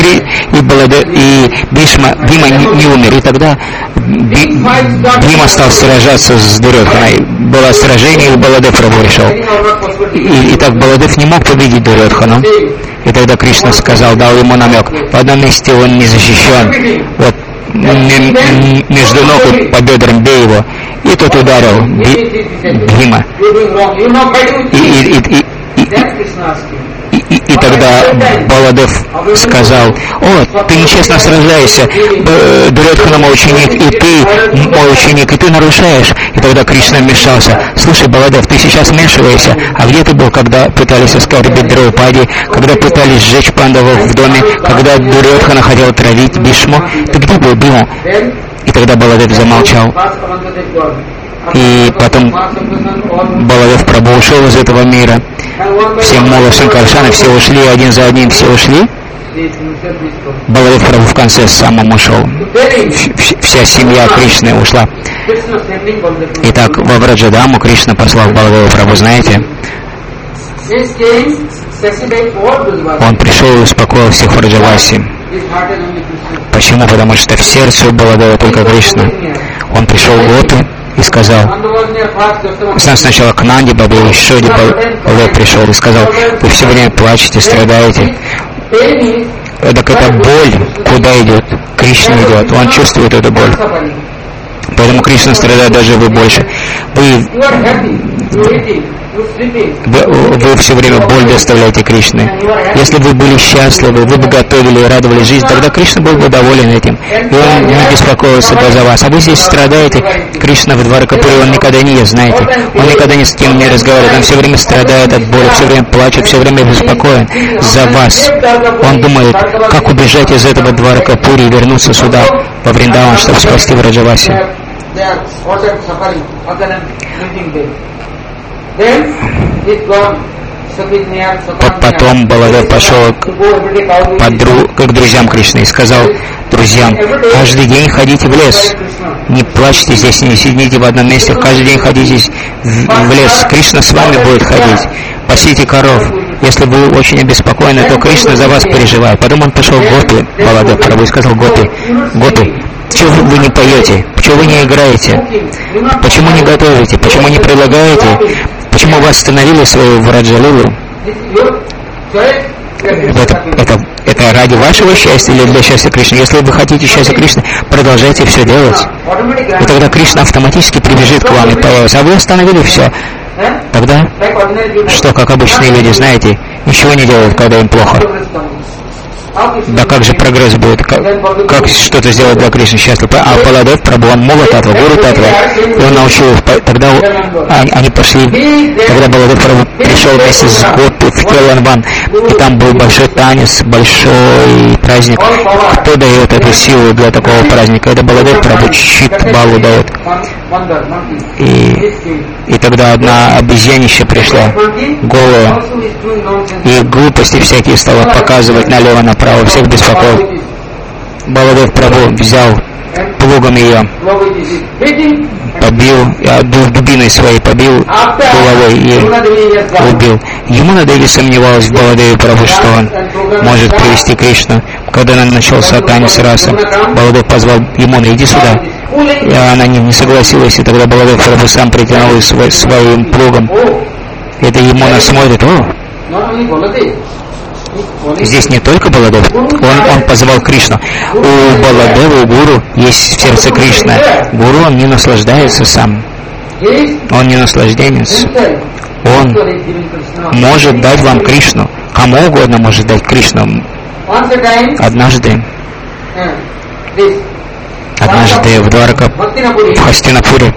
и Бхима не умер. И тогда Бхима стал сражаться с Дурьодханой. Было сражение, и Баладев Прабху решил. И так Баладев не мог победить Дурьодхану. И тогда Кришна сказал, дал ему намек: в одном месте он не защищен, вот между ног и по бедрам бей его. И тот ударил Бхима. И тогда Баладев сказал: о, ты нечестно сражаешься, Дурьодхана мой ученик, и ты мой ученик, и ты нарушаешь. И тогда Кришна вмешался: слушай, Баладев, ты сейчас вмешиваешься, а где ты был, когда пытались оскорбить Драупади, когда пытались сжечь пандавов в доме, когда Дурьодхана хотел травить Бишму? Ты где был, Бхиму? И тогда Баладев замолчал. И потом Баладев Прабху ушел из этого мира. Все Мула Шанкаршаны, все ушли, один за одним все ушли. Баладев Прабху в конце самым ушел. Вся семья Кришны ушла. Итак, во Враджадаму Кришна послал Баладева Прабху, знаете? Он пришел и успокоил всех Враджаваси. Почему? Потому что в сердце у Баладева только Кришна. Он пришел в Гопи и сказал, сначала к Нанди Бабе, еще Баладев пришел и сказал: вы все время плачете, страдаете. Так эта боль куда идет? Кришна идет, он чувствует эту боль. Поэтому Кришна страдает даже вы больше. Вы все время боль доставляете Кришне. Если бы вы были счастливы, вы бы готовили и радовали жизнь, тогда Кришна был бы доволен этим. И он не беспокоился бы за вас. А вы здесь страдаете. Кришна в Дваракапуре, он никогда не ест, знаете. Он никогда ни с кем не разговаривает. Он все время страдает от боли, все время плачет, все время беспокоен за вас. Он думает, как убежать из этого Дваракапури и вернуться сюда, во Вриндаван, чтобы спасти Враджаваси. Потом Баладев пошел к друзьям Кришны и сказал друзьям: каждый день ходите в лес, не плачьте здесь, не сидите в одном месте, каждый день ходите в лес, Кришна с вами будет ходить, пасите коров. Если вы очень обеспокоены, то Кришна за вас переживает. Потом он пошел в Гопи, Баладев Прабху, и сказал: Гопи, почему вы не поете? Почему вы не играете? Почему не готовите? Почему не предлагаете? Почему вы остановили свою Враджалилу? Это ради вашего счастья или для счастья Кришны? Если вы хотите счастья Кришны, продолжайте все делать. И тогда Кришна автоматически прибежит к вам и появится. А вы остановили все. Тогда, что, как обычные люди, знаете, ничего не делают, когда им плохо. Да как же прогресс будет? Как что-то сделать для Кришны счастлив? А Баладев Прабху, он Мула Татва, Гуру Татва, и он научил их. Тогда они пошли, когда Баладев Прабху пришел вместе с Гопи в Келанван, и там был большой танец, большой праздник. Кто дает эту силу для такого праздника? Это Баладев Прабху, чуть балу дает. И тогда одна обезьянище пришла, голая, и глупости всякие стала показывать налево-направо, всех беспокоил. Баладев Прабху взял плугом ее, побил, дубиной своей побил головой и убил. Ямуна Деви сомневалась в Баладеве Прабху, что он может привести Кришну. Когда начался танец расы, Баладев позвал Ямуну: иди сюда. И она не согласилась, и тогда Баладев Прабху сам притянул своим плугом. Это Ямуна смотрит: о, здесь не только Баладев, он позвал Кришну. У Баладева, у Гуру есть в сердце Кришна. Гуру, он не наслаждается сам. Он не наслажденец. Он может дать вам Кришну. Кому угодно может дать Кришну. Однажды в Хастинапуре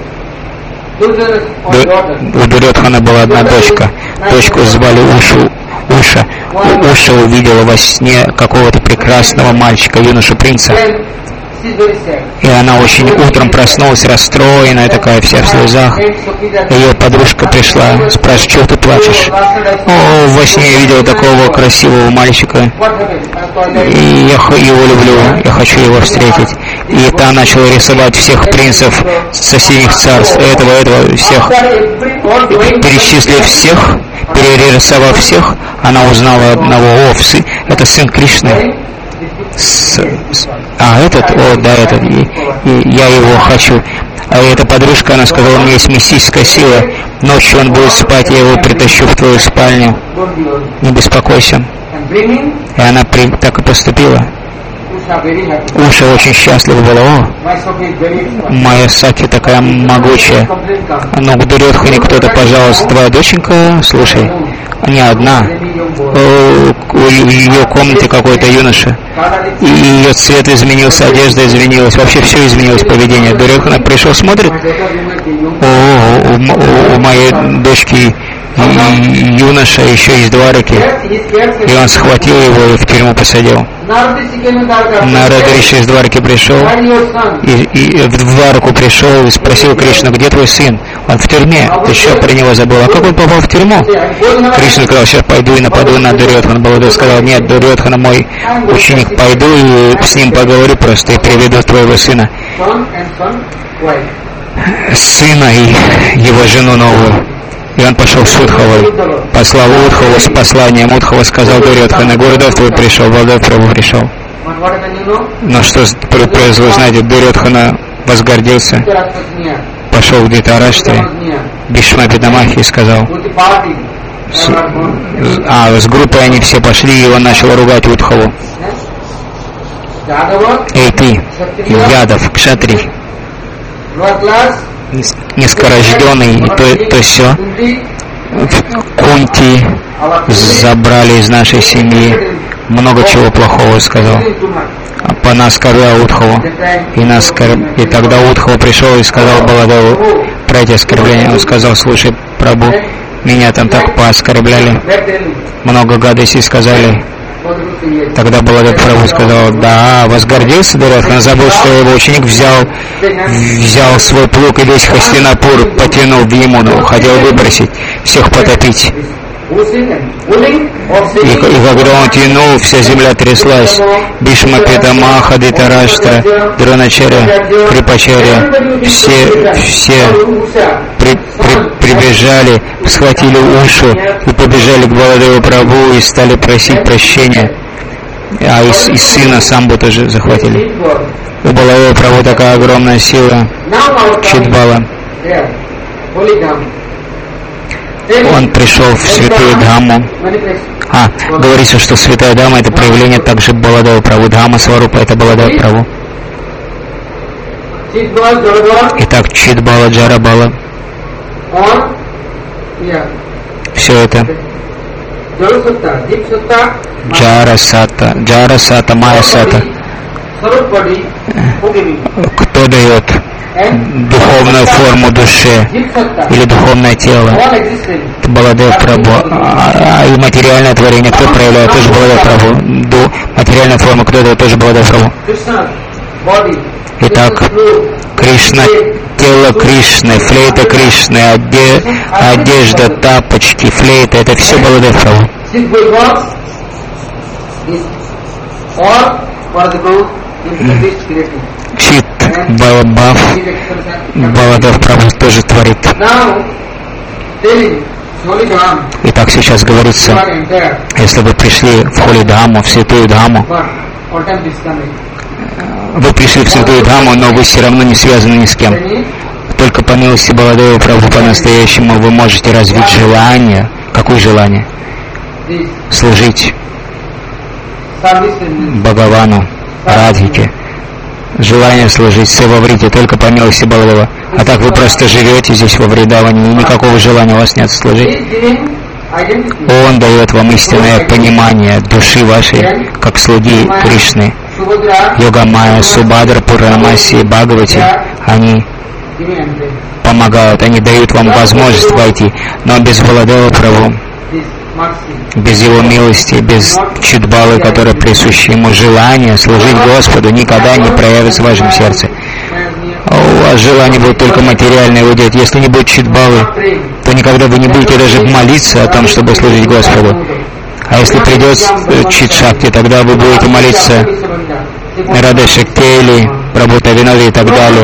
у Дурьодхана была одна дочка. Дочку звали Уша. Уша увидела во сне какого-то прекрасного мальчика, юношу принца. И она очень утром проснулась, расстроенная такая, вся в слезах. Ее подружка пришла, спрашивает, чего ты плачешь? О, во сне я видела такого красивого мальчика, и я его люблю, я хочу его встретить. И та начала рисовать всех принцев соседних царств, этого, всех. Перечислив всех, перерисовав всех, она узнала одного, это сын Кришны. Этот, этот, и я его хочу. А эта подружка, она сказала, у меня есть мистическая сила, ночью он будет спать, я его притащу в твою спальню, не беспокойся. И она так и поступила. Уша очень счастлива была. Моя Саки такая могучая. Но к Дурьодхане кто-то, пожалуйста, твоя доченька, слушай, не одна. В ее комнате какой-то юноша. И ее цвет изменился, одежда изменилась, вообще все изменилось, поведение. Дурьодхана пришел, смотрит, у моей дочки юноша еще есть два руки. И он схватил его и в тюрьму посадил. Нарада Риши из Двараки пришел, и в Двараку пришел и спросил Кришну, где твой сын? Он в тюрьме, ты что про него забыл? А как он попал в тюрьму? Кришна сказал, сейчас пойду и нападу на Дурьодхана. Баладев сказал, нет, Дурьодхана мой ученик, пойду и с ним поговорю просто и приведу твоего сына. Сына и его жену новую. И он пошел с Удхавой, послал Удхаву с посланием. Удхава сказал Дурьодхана, Гурудев твой пришел, Баладев Прабху пришел. Но что произошло, знаете, Дурьодхана возгордился, пошел к Дитараште, Бишма Питамахи и сказал, с группой они все пошли, и он начал ругать Удхаву. Эй ты, Ядов, Кшатри, низкорожденный, и то все. Кунти забрали из нашей семьи, много чего плохого сказал. По нас оскорблял Удхаву. И тогда Удхава пришел и сказал Баладеву про эти оскорбления. Он сказал, слушай, Прабху, меня там так пооскорбляли, много гадостей сказали. Тогда Баладев Прабху сказал, да, возгордился Дурьодхана, забыл, что его ученик взял свой плуг и весь Хастинапур потянул в Ямуну, хотел выбросить, всех потопить. И когда он тянул, вся земля тряслась. Бишма Питамаха, Дитарашта, Дроначарья, Крипачарья, все прибежали, схватили Ушу и побежали к Баладеву Прабху и стали просить прощения. А и сына Самбу тоже захватили. У Баладева Прабху такая огромная сила, Читбала. Он пришел в Святую Дхамму. Говорится, что Святая Дхамма это проявление также Баладева Прабху. Дхамма Сварупа это Баладева Прабху. Итак, Читбала, Джарабала. Все это. Джара-сата, Майя-сата. Кто дает духовную форму душе или духовное тело? Это Баладев Прабху. И материальное творение кто проявляет? Тоже Баладев Прабху. Материальная форма кто дает? Тоже Баладев Прабху. Итак, Кришна, тело Кришны, флейта Кришны, одежда, тапочки, флейта, это все Баладев Прабху. Чит Балабав, Баладев Прабху тоже творит. Итак, сейчас говорится, если вы пришли в Холи Дхамму, в Святую Дхамму, вы пришли в Святую Дхамму, но вы все равно не связаны ни с кем. Только по милости Баладева Прабху по-настоящему вы можете развить желание. Какое желание? Служить Бхагавану, Радхике. Желание служить Севаврите только по милости Баладева. А так вы просто живете здесь во Вриндаване, и никакого желания у вас нет служить. Он дает вам истинное понимание души вашей, как слуги Кришны. Йога-майя, Субхадра, Пуранамаси и Бхагавати, они помогают, они дают вам возможность войти, но без Баладева Прабху без Его милости, без чидбалы, которое присуще Ему, желание служить Господу никогда не проявится в вашем сердце. А у вас желание будет только материальное уделять. Если не будет чидбалы, то никогда вы не будете даже молиться о том, чтобы служить Господу. А если придет чид-шакти, тогда вы будете молиться Радha Шактели, Прабхута Винода и так далее.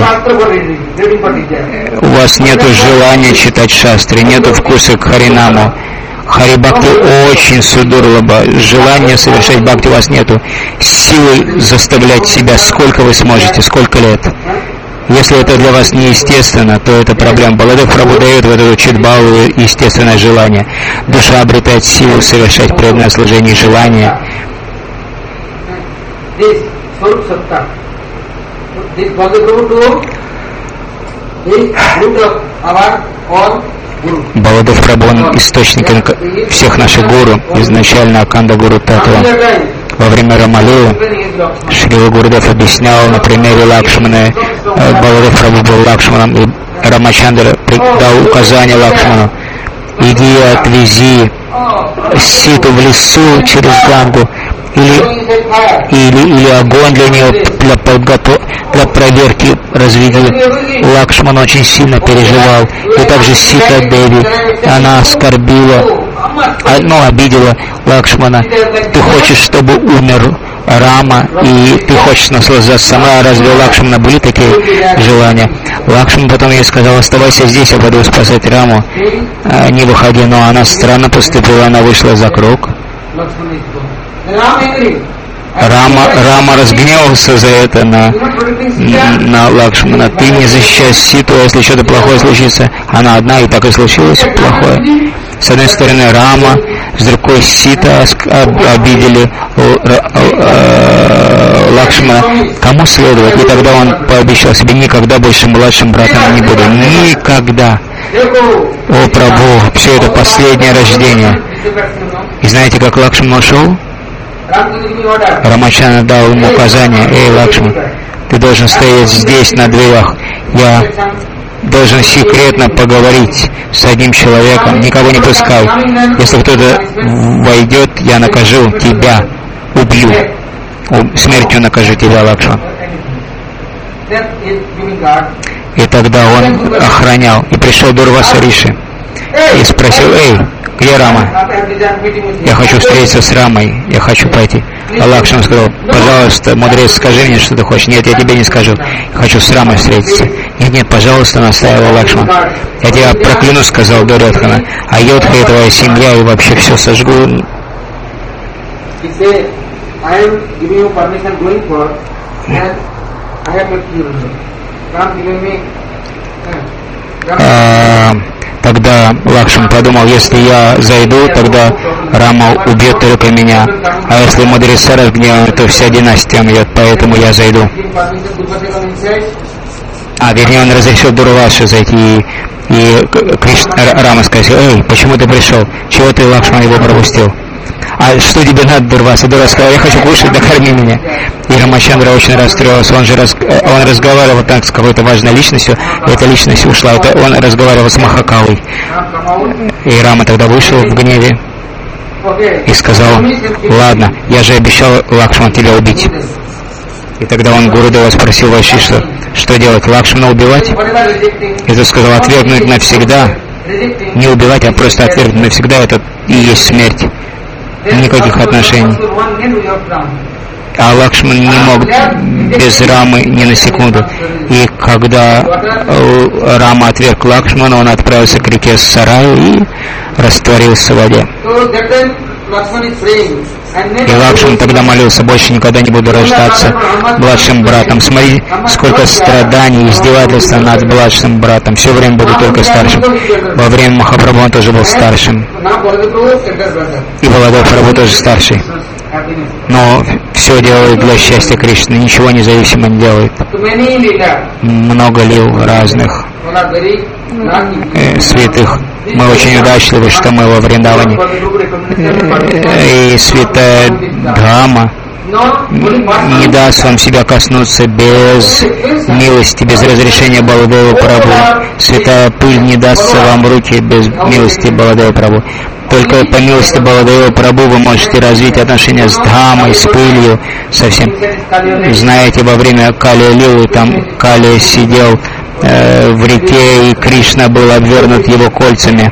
У вас нет желания читать шастры, нет вкуса к Харинаму. Хари-бхакти очень судурлаба. Желания совершать бхакти у вас нету. Силой заставлять себя, сколько вы сможете, сколько лет. Если это для вас неестественно, то это проблема. Баладев Прабху дает в эту чидбалу естественное желание. Душа обретает силу совершать преданное служение и желание. Баладев Прабху, он источник всех наших гуру, изначально Аканда Гуру Татва. Во время Рамалилы Шрила Гурудев объяснял на примере Лакшмана. Баладев Прабху был Лакшманом, и Рамачандра дал указание Лакшману: иди отвези ситу в лесу через Гангу, или огонь для нее, для проверки разведи. Лакшман очень сильно переживал. И также Сита Деви, она оскорбила, обидела Лакшмана. Ты хочешь, чтобы умер Рама, и ты хочешь наслаждаться сама. Разве у Лакшмана были такие желания? Лакшман потом ей сказал: оставайся здесь, я пойду спасать Раму, не выходи. Но она странно поступила, она вышла за круг. Рама разгневался за это на Лакшмана. Ты не защищаешь Ситу, если что-то плохое случится. Она одна, и так и случилось плохое. С одной стороны Рама, с другой Сита обидели Лакшмана. Кому следовать? И тогда он пообещал себе: никогда больше младшим братом не буду. Никогда. О Прабху, все это последнее рождение. И знаете, как Лакшман ушел? Рамачандра дал ему указание: эй, Лакшман, ты должен стоять здесь на дверях. Я должен секретно поговорить с одним человеком. Никого не пускай. Если кто-то войдет, я накажу тебя, убью. Смертью накажу тебя, Лакшман. И тогда он охранял. И пришел Дурваса Риши и спросил: эй, где Рама? Я хочу встретиться с Рамой, я хочу пойти. А Лакшман сказал: пожалуйста, мудрец, скажи мне, что ты хочешь. Нет, я тебе не скажу. Я хочу с Рамой встретиться. Нет, пожалуйста, настаивал Лакшман. Я тебя прокляну, сказал Дурьодхана. А Йодха и твоя семья, и вообще все сожгу. Тогда Лакшман подумал: если я зайду, тогда Рама убьет только меня. А если мудреца разгневан, то вся династия умрет, поэтому я зайду. Вернее, он разрешил Дурваше зайти, и Рама сказал: эй, почему ты пришел? Чего ты, Лакшман, его пропустил? А что тебе надо, Дурваса? Дурваса сказал: я хочу кушать, докорми меня. И Рамачандра очень расстроился. Он разговаривал так с какой-то важной личностью. Эта личность ушла. Он разговаривал с Махакалой. И Рама тогда вышел в гневе и сказал: ладно, я же обещал, Лакшман, тебя убить. И тогда он Гурудева спросил Вашишта, что делать, Лакшмана убивать? И тот сказал: отвергнуть навсегда. Не убивать, а просто отвергнуть навсегда, это и есть смерть. Никаких отношений. А Лакшман не мог без Рамы ни на секунду. И когда Рама отверг Лакшмана, он отправился к реке Сараю и растворился в воде. И Лакшман тогда молился: больше никогда не буду рождаться младшим братом. Смотри, сколько страданий, издевательства над младшим братом. Все время буду только старшим. Во время Махапрабху он тоже был старшим. И Баладев Прабху тоже старший. Но все делает для счастья Кришны, ничего независимо не делает. Много лил разных святых. Мы очень удачливы, что мы во Вриндаване. И святая Дхама не даст вам себя коснуться без милости, без разрешения Баладева Прабху. Святая пыль не дастся вам в руки без милости Баладева Прабху. Только по милости Баладева Прабху вы можете развить отношения с Дхамой, с пылью, совсем. Знаете, во время Кали-лилы там Кали сидел в реке, и Кришна был обвернут его кольцами,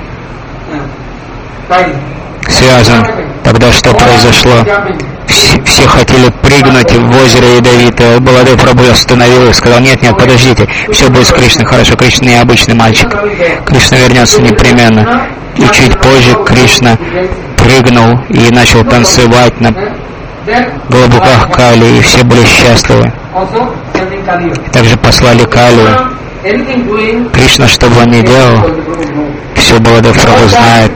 связан. Тогда что произошло? Все хотели прыгнуть в озеро ядовитое. Баладев Прабху остановил их, сказал: нет, подождите, все будет с Кришной, хорошо, Кришна не обычный мальчик, Кришна вернется непременно. И чуть позже Кришна прыгнул и начал танцевать на голубуках Кали, и все были счастливы. Также послали Калию. Кришна, что бы он ни делал, все Баладев Прабху знает.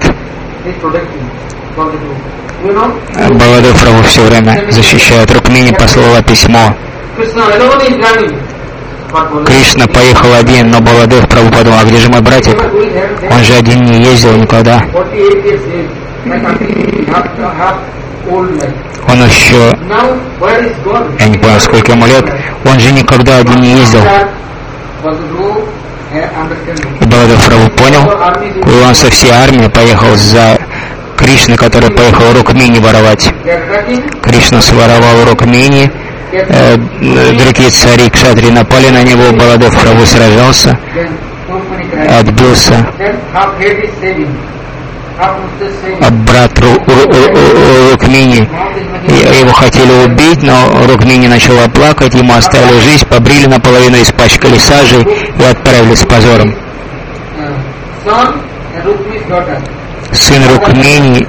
Баладев Прабху все время защищает. Рукмини послала письмо. Кришна поехал один, но Баладев Прабху подумал: а где же мой братик? Он же один не ездил никогда. Он еще, я не понял, сколько ему лет, он же никогда один не ездил. И Баладев Прабху понял, и он со всей армией поехал за Кришной, который поехал Рукмини воровать. Кришна своровал Рукмини, другие цари Кшатри напали на него, Баладев Прабху сражался, отбился. А брат Рукмини, его хотели убить, но Рукмини начала плакать, ему оставили жизнь, побрили наполовину, испачкали сажей и отправили с позором. Сын Рукмини,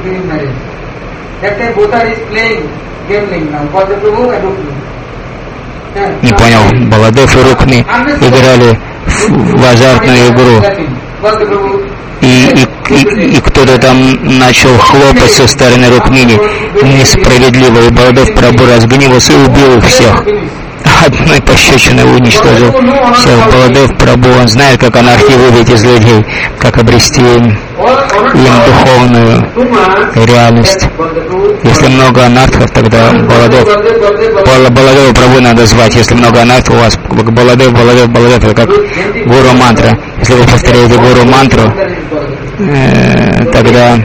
не понял, Баладев и Рукми играли в азартную игру. И кто-то там начал хлопать со стороны Рукмини несправедливо, и Баладев Прабху разгневался и убил их всех. Одной пощечиной уничтожил всех. Баладев Прабху, он знает, как анархию вывести из людей, как обрести им духовную реальность. Если много анархов, тогда Баладеву Прабху надо звать. Если много анархов у вас, Баладев, это как гуру мантра. Если вы повторяете гуру мантру, тогда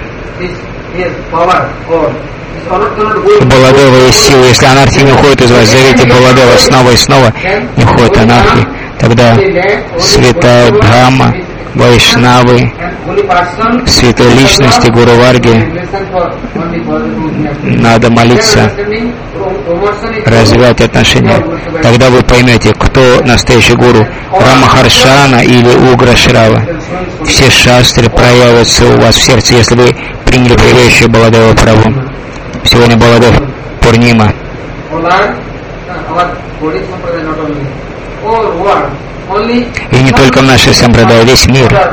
у Баладева есть сила. Если анархия не уходит из вас, зовите Баладева снова и снова, не уходит анархия. Тогда святая Дхамма, Вайшнавы, святой личности, Гуру Варги, надо молиться, развивать отношения. Тогда вы поймете, кто настоящий гуру, Рамахаршана или Угра Шрава. Все шастры проявятся у вас в сердце, если вы приняли привычную Баладева Прабху. Сегодня Баладев Пурнима. И не только в нашей сампрадае, весь мир.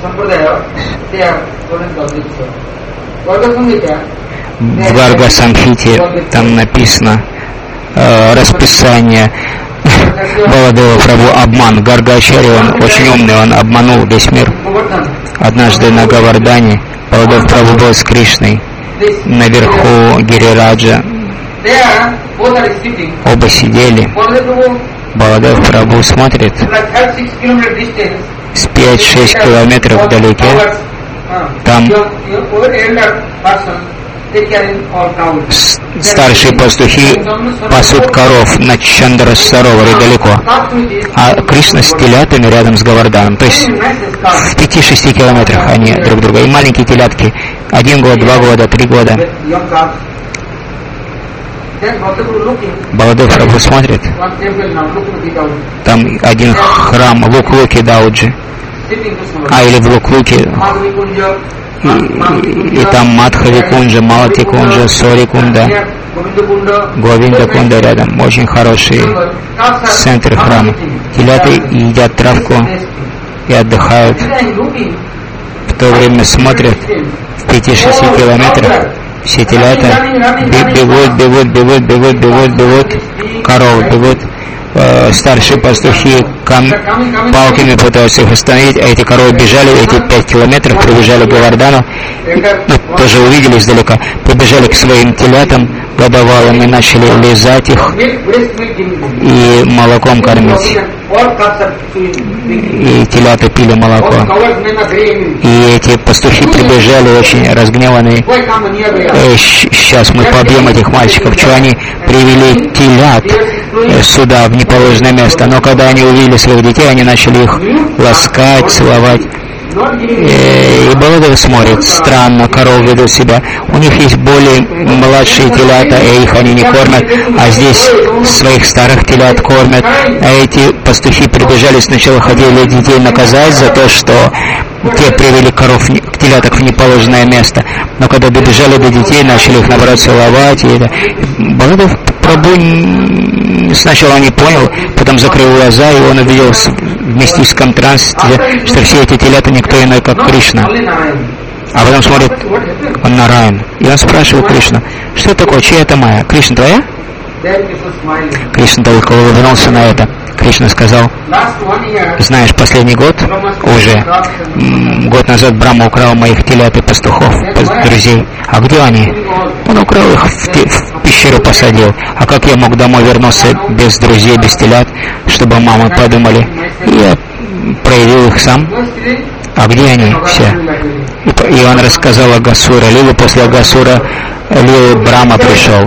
В Гарга Самхите там написано расписание Баладева Прабху, обман. Гаргачарья, он очень умный, он обманул весь мир. Однажды на Гавардане Баладев Прабху был с Кришной наверху Гирираджа. Оба сидели. Баладев Прабху смотрит с 5-6 километров вдалеке. Там старшие пастухи пасут коров на Чандрасароваре далеко, а Кришна с телятами рядом с Гаварданом, то есть в 5-6 километрах они друг друга. И маленькие телятки, 1 год, 2 года, 3 года. Баладев Прабху смотрит, там один храм Лук-Луки Дауджи, или в Лук-Луке, и там Мадхави Кунджа, Малати Кунджа, Сори Кунда, Говинда Кунда рядом, очень хорошие центры храма. Теляты едят травку и отдыхают, в то время смотрят в 5-6 километрах. Все телята бегут, коровы бегут, старшие пастухи палками пытаются их остановить, а эти коровы бежали, эти 5 километров прибежали к Гавардану, тоже увидели издалека, побежали к своим телятам годовалым и начали лизать их и молоком кормить. и телята пили молоко. И эти пастухи прибежали очень разгневанные. Сейчас мы побьем этих мальчиков. Что они привели телят сюда, в неположенное место. Но когда они увидели своих детей, они начали их ласкать, целовать. И Баладев смотрит, странно, коровы ведут себя. У них есть более младшие телята, и их они не кормят, а здесь своих старых телят кормят. А эти пастухи прибежали, сначала хотели детей наказать за то, что те привели теляток в неположенное место. Но когда добежали до детей, начали их, наоборот, целовать. И Баладев Прабху сначала не понял, потом закрыл глаза, и он увидел в мистическом трансе, что все эти телята никто иной, как Кришна. А потом смотрит, он Нараян. И он спрашивает Кришну, что такое, чья это моя? Кришна твоя? Кришна только улыбнулся на это. Кришна сказал, знаешь, последний год уже, год назад Брахма украл моих телят и пастухов, друзей. А где они? Он украл их, в пещеру посадил. А как я мог домой вернуться без друзей, без телят, чтобы мамы подумали? И я проявил их сам. А где они все? И он рассказал о Гасура Лилу. После Гасура Лилы Брахма пришел.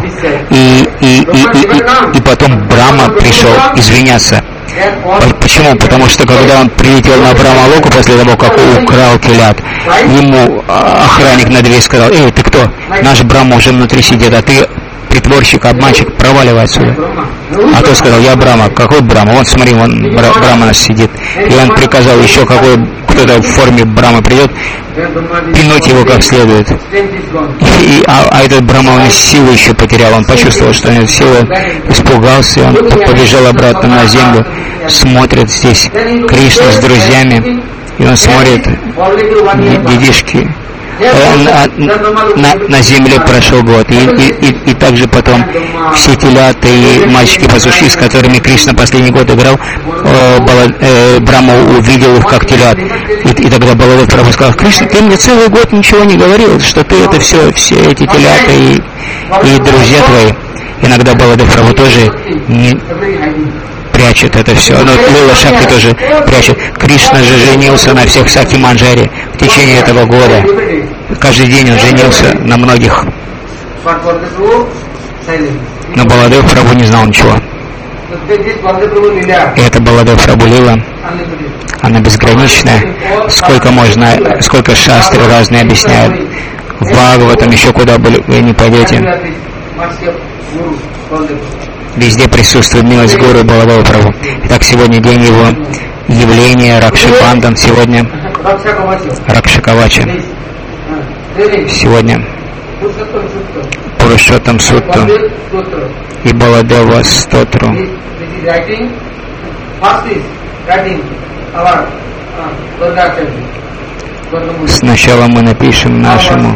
И потом Брахма пришел извиняться. Почему? Потому что когда он прилетел на Брахмалоку после того, как украл телят, ему охранник на дверь сказал: «Эй, ты кто? Наш Брахма уже внутри сидит, а ты притворщик, обманщик, проваливай отсюда». А тот сказал: «Я Брахма». «Какой Брахма? Вот смотри, вон Брахма наш сидит». И он приказал, еще какой кто-то в форме Брахмы придет, пинуть его как следует. А этот Брахма, он силу еще потерял, он почувствовал, что нет силы, испугался, и он побежал обратно на землю, смотрит здесь Кришна с друзьями, и он смотрит, детишки. На земле прошел год, и также потом все телята и мальчики-пастухи, с которыми Кришна последний год играл, Брахма увидел их как телят. И тогда Баладев Прабху сказал: «Кришна, ты мне целый год ничего не говорил, что ты это все эти телята и друзья твои». Иногда Баладев Прабху тоже не прячет это все. Но Лила Шакти тоже прячет. Кришна же женился на всех Саки Манджари в течение этого года. Каждый день он женился на многих. Но Баладев Прабху не знал ничего. И это Баладев Прабху Лила. Она безграничная. Сколько шастры разные объясняют. В Бхагаватам, еще куда вы не пойдете. Везде присутствует милость Гуру Баладева Прабху. Итак, сегодня день его явления, Ракшабандан, сегодня Ракшакавача. Сегодня Пурушоттам Сутту и Баладева Стотру. Сначала мы напишем нашему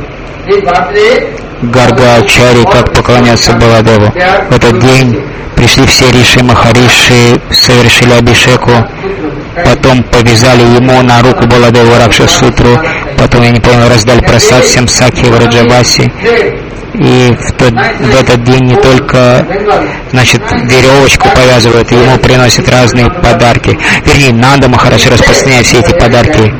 Гарга-ачари, как поклоняться Баладеву. В этот день пришли все риши Махариши, совершили абишеку, потом повязали ему на руку Баладеву Ракша-сутру, потом, я не помню, раздали прасад всем Сакхи в Раджабасе. И в этот день не только, значит, веревочку повязывают, ему приносят разные подарки. Вернее, Нанда Махарадж распространяет все эти подарки.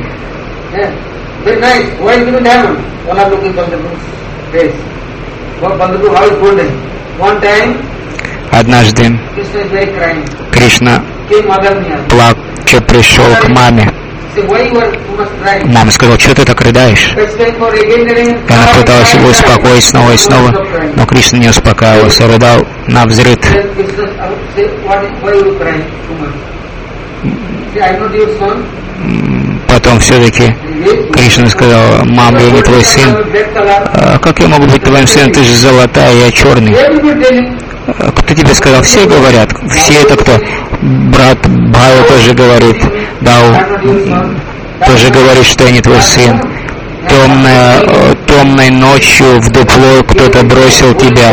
Однажды Кришна, плача, пришел к маме. Мама сказала: «Что ты так рыдаешь?» И она пыталась его успокоить снова и снова, но Кришна не успокаивался, рыдал навзрыд. Потом все-таки Кришна сказал: «Мама, я не твой сын. Как я могу быть твоим сыном? Ты же золотая, я черный». Кто тебе сказал? Все говорят. Все это кто? Брат Бхава тоже говорит. Дау тоже говорит, что я не твой сын. Темной ночью в дупло кто-то бросил тебя,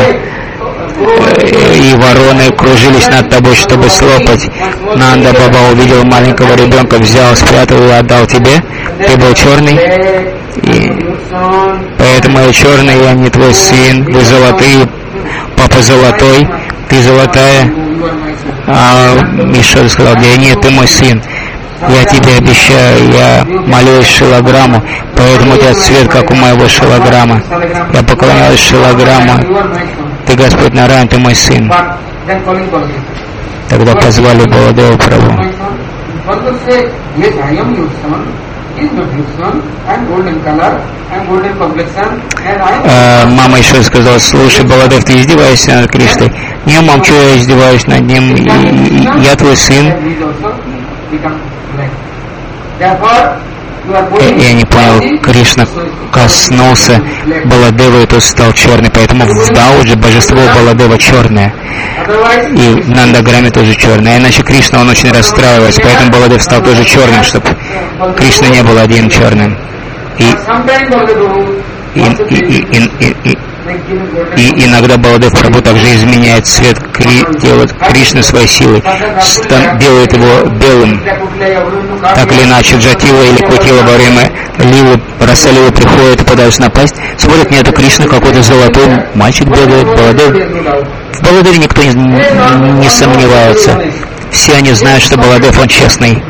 и вороны кружились над тобой, чтобы слопать. Нанда Баба увидел маленького ребенка, взял, спрятал и отдал тебе. Ты был черный, и поэтому я черный, я не твой сын. Вы золотые, папа золотой, ты золотая, А Ишвара сказал: нет, ты мой сын. Я тебе обещаю, я молюсь Шилаграму, поэтому у тебя цвет, как у моего Шилаграма. Я поклонялась Шилаграму. Ты Господь Нараян, ты мой сын. Тогда позвали Баладева Прабху. Мама еще сказала: слушай, Баладев, ты издеваешься над Кришной? Не, мам, что я издеваюсь над ним? Я твой сын. Я не понял, Кришна коснулся Баладева, и тот стал черный, поэтому в Дауджи божество Баладева черное, и в Нандаграме тоже черное, иначе Кришна, он очень расстраивается, поэтому Баладев стал тоже черным, чтобы Кришна не был один черным. И иногда Баладев Прабху также изменяет цвет тела Кришны своей силой, делает его белым. Так или иначе, Джатила или Кутила во время Лилы, Расалилы приходит и пытаются напасть, смотрят, нету Кришны, какой-то золотой мальчик бегает, Баладев. В Баладеве никто не сомневается. Все они знают, что Баладев, он честный.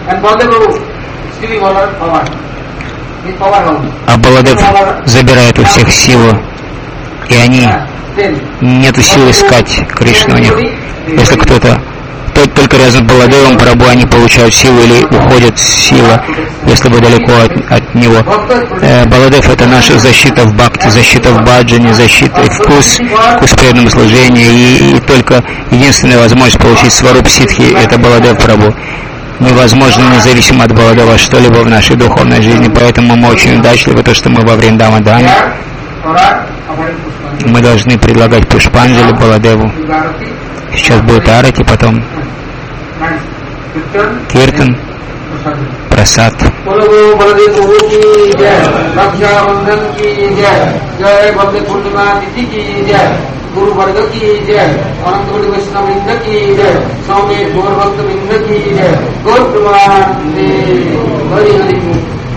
А Баладев забирает у всех силу. И они, нету сил искать Кришну у них. Если кто-то, только рядом с Баладевом Прабху, они получают силу или уходят сила, если вы далеко от него. Баладев — это наша защита в бхакти, защита в баджане, защита и вкус преданного служения. И только единственная возможность получить сваруб ситхи — это Баладев Прабху. Невозможно, независимо от Баладева, что-либо в нашей духовной жизни. Поэтому мы очень удачливы, то, что мы во Вриндаване. Мы должны предлагать Пушпанджали Баладеву. Сейчас будет арати, потом Киртан, Прасад. गुरु वर्ग की जय, अनंत कोटि वैष्णव वृंद की जय, स्वामी गौर भक्त वृंद की जय, गौर प्रमाण हरि हरि।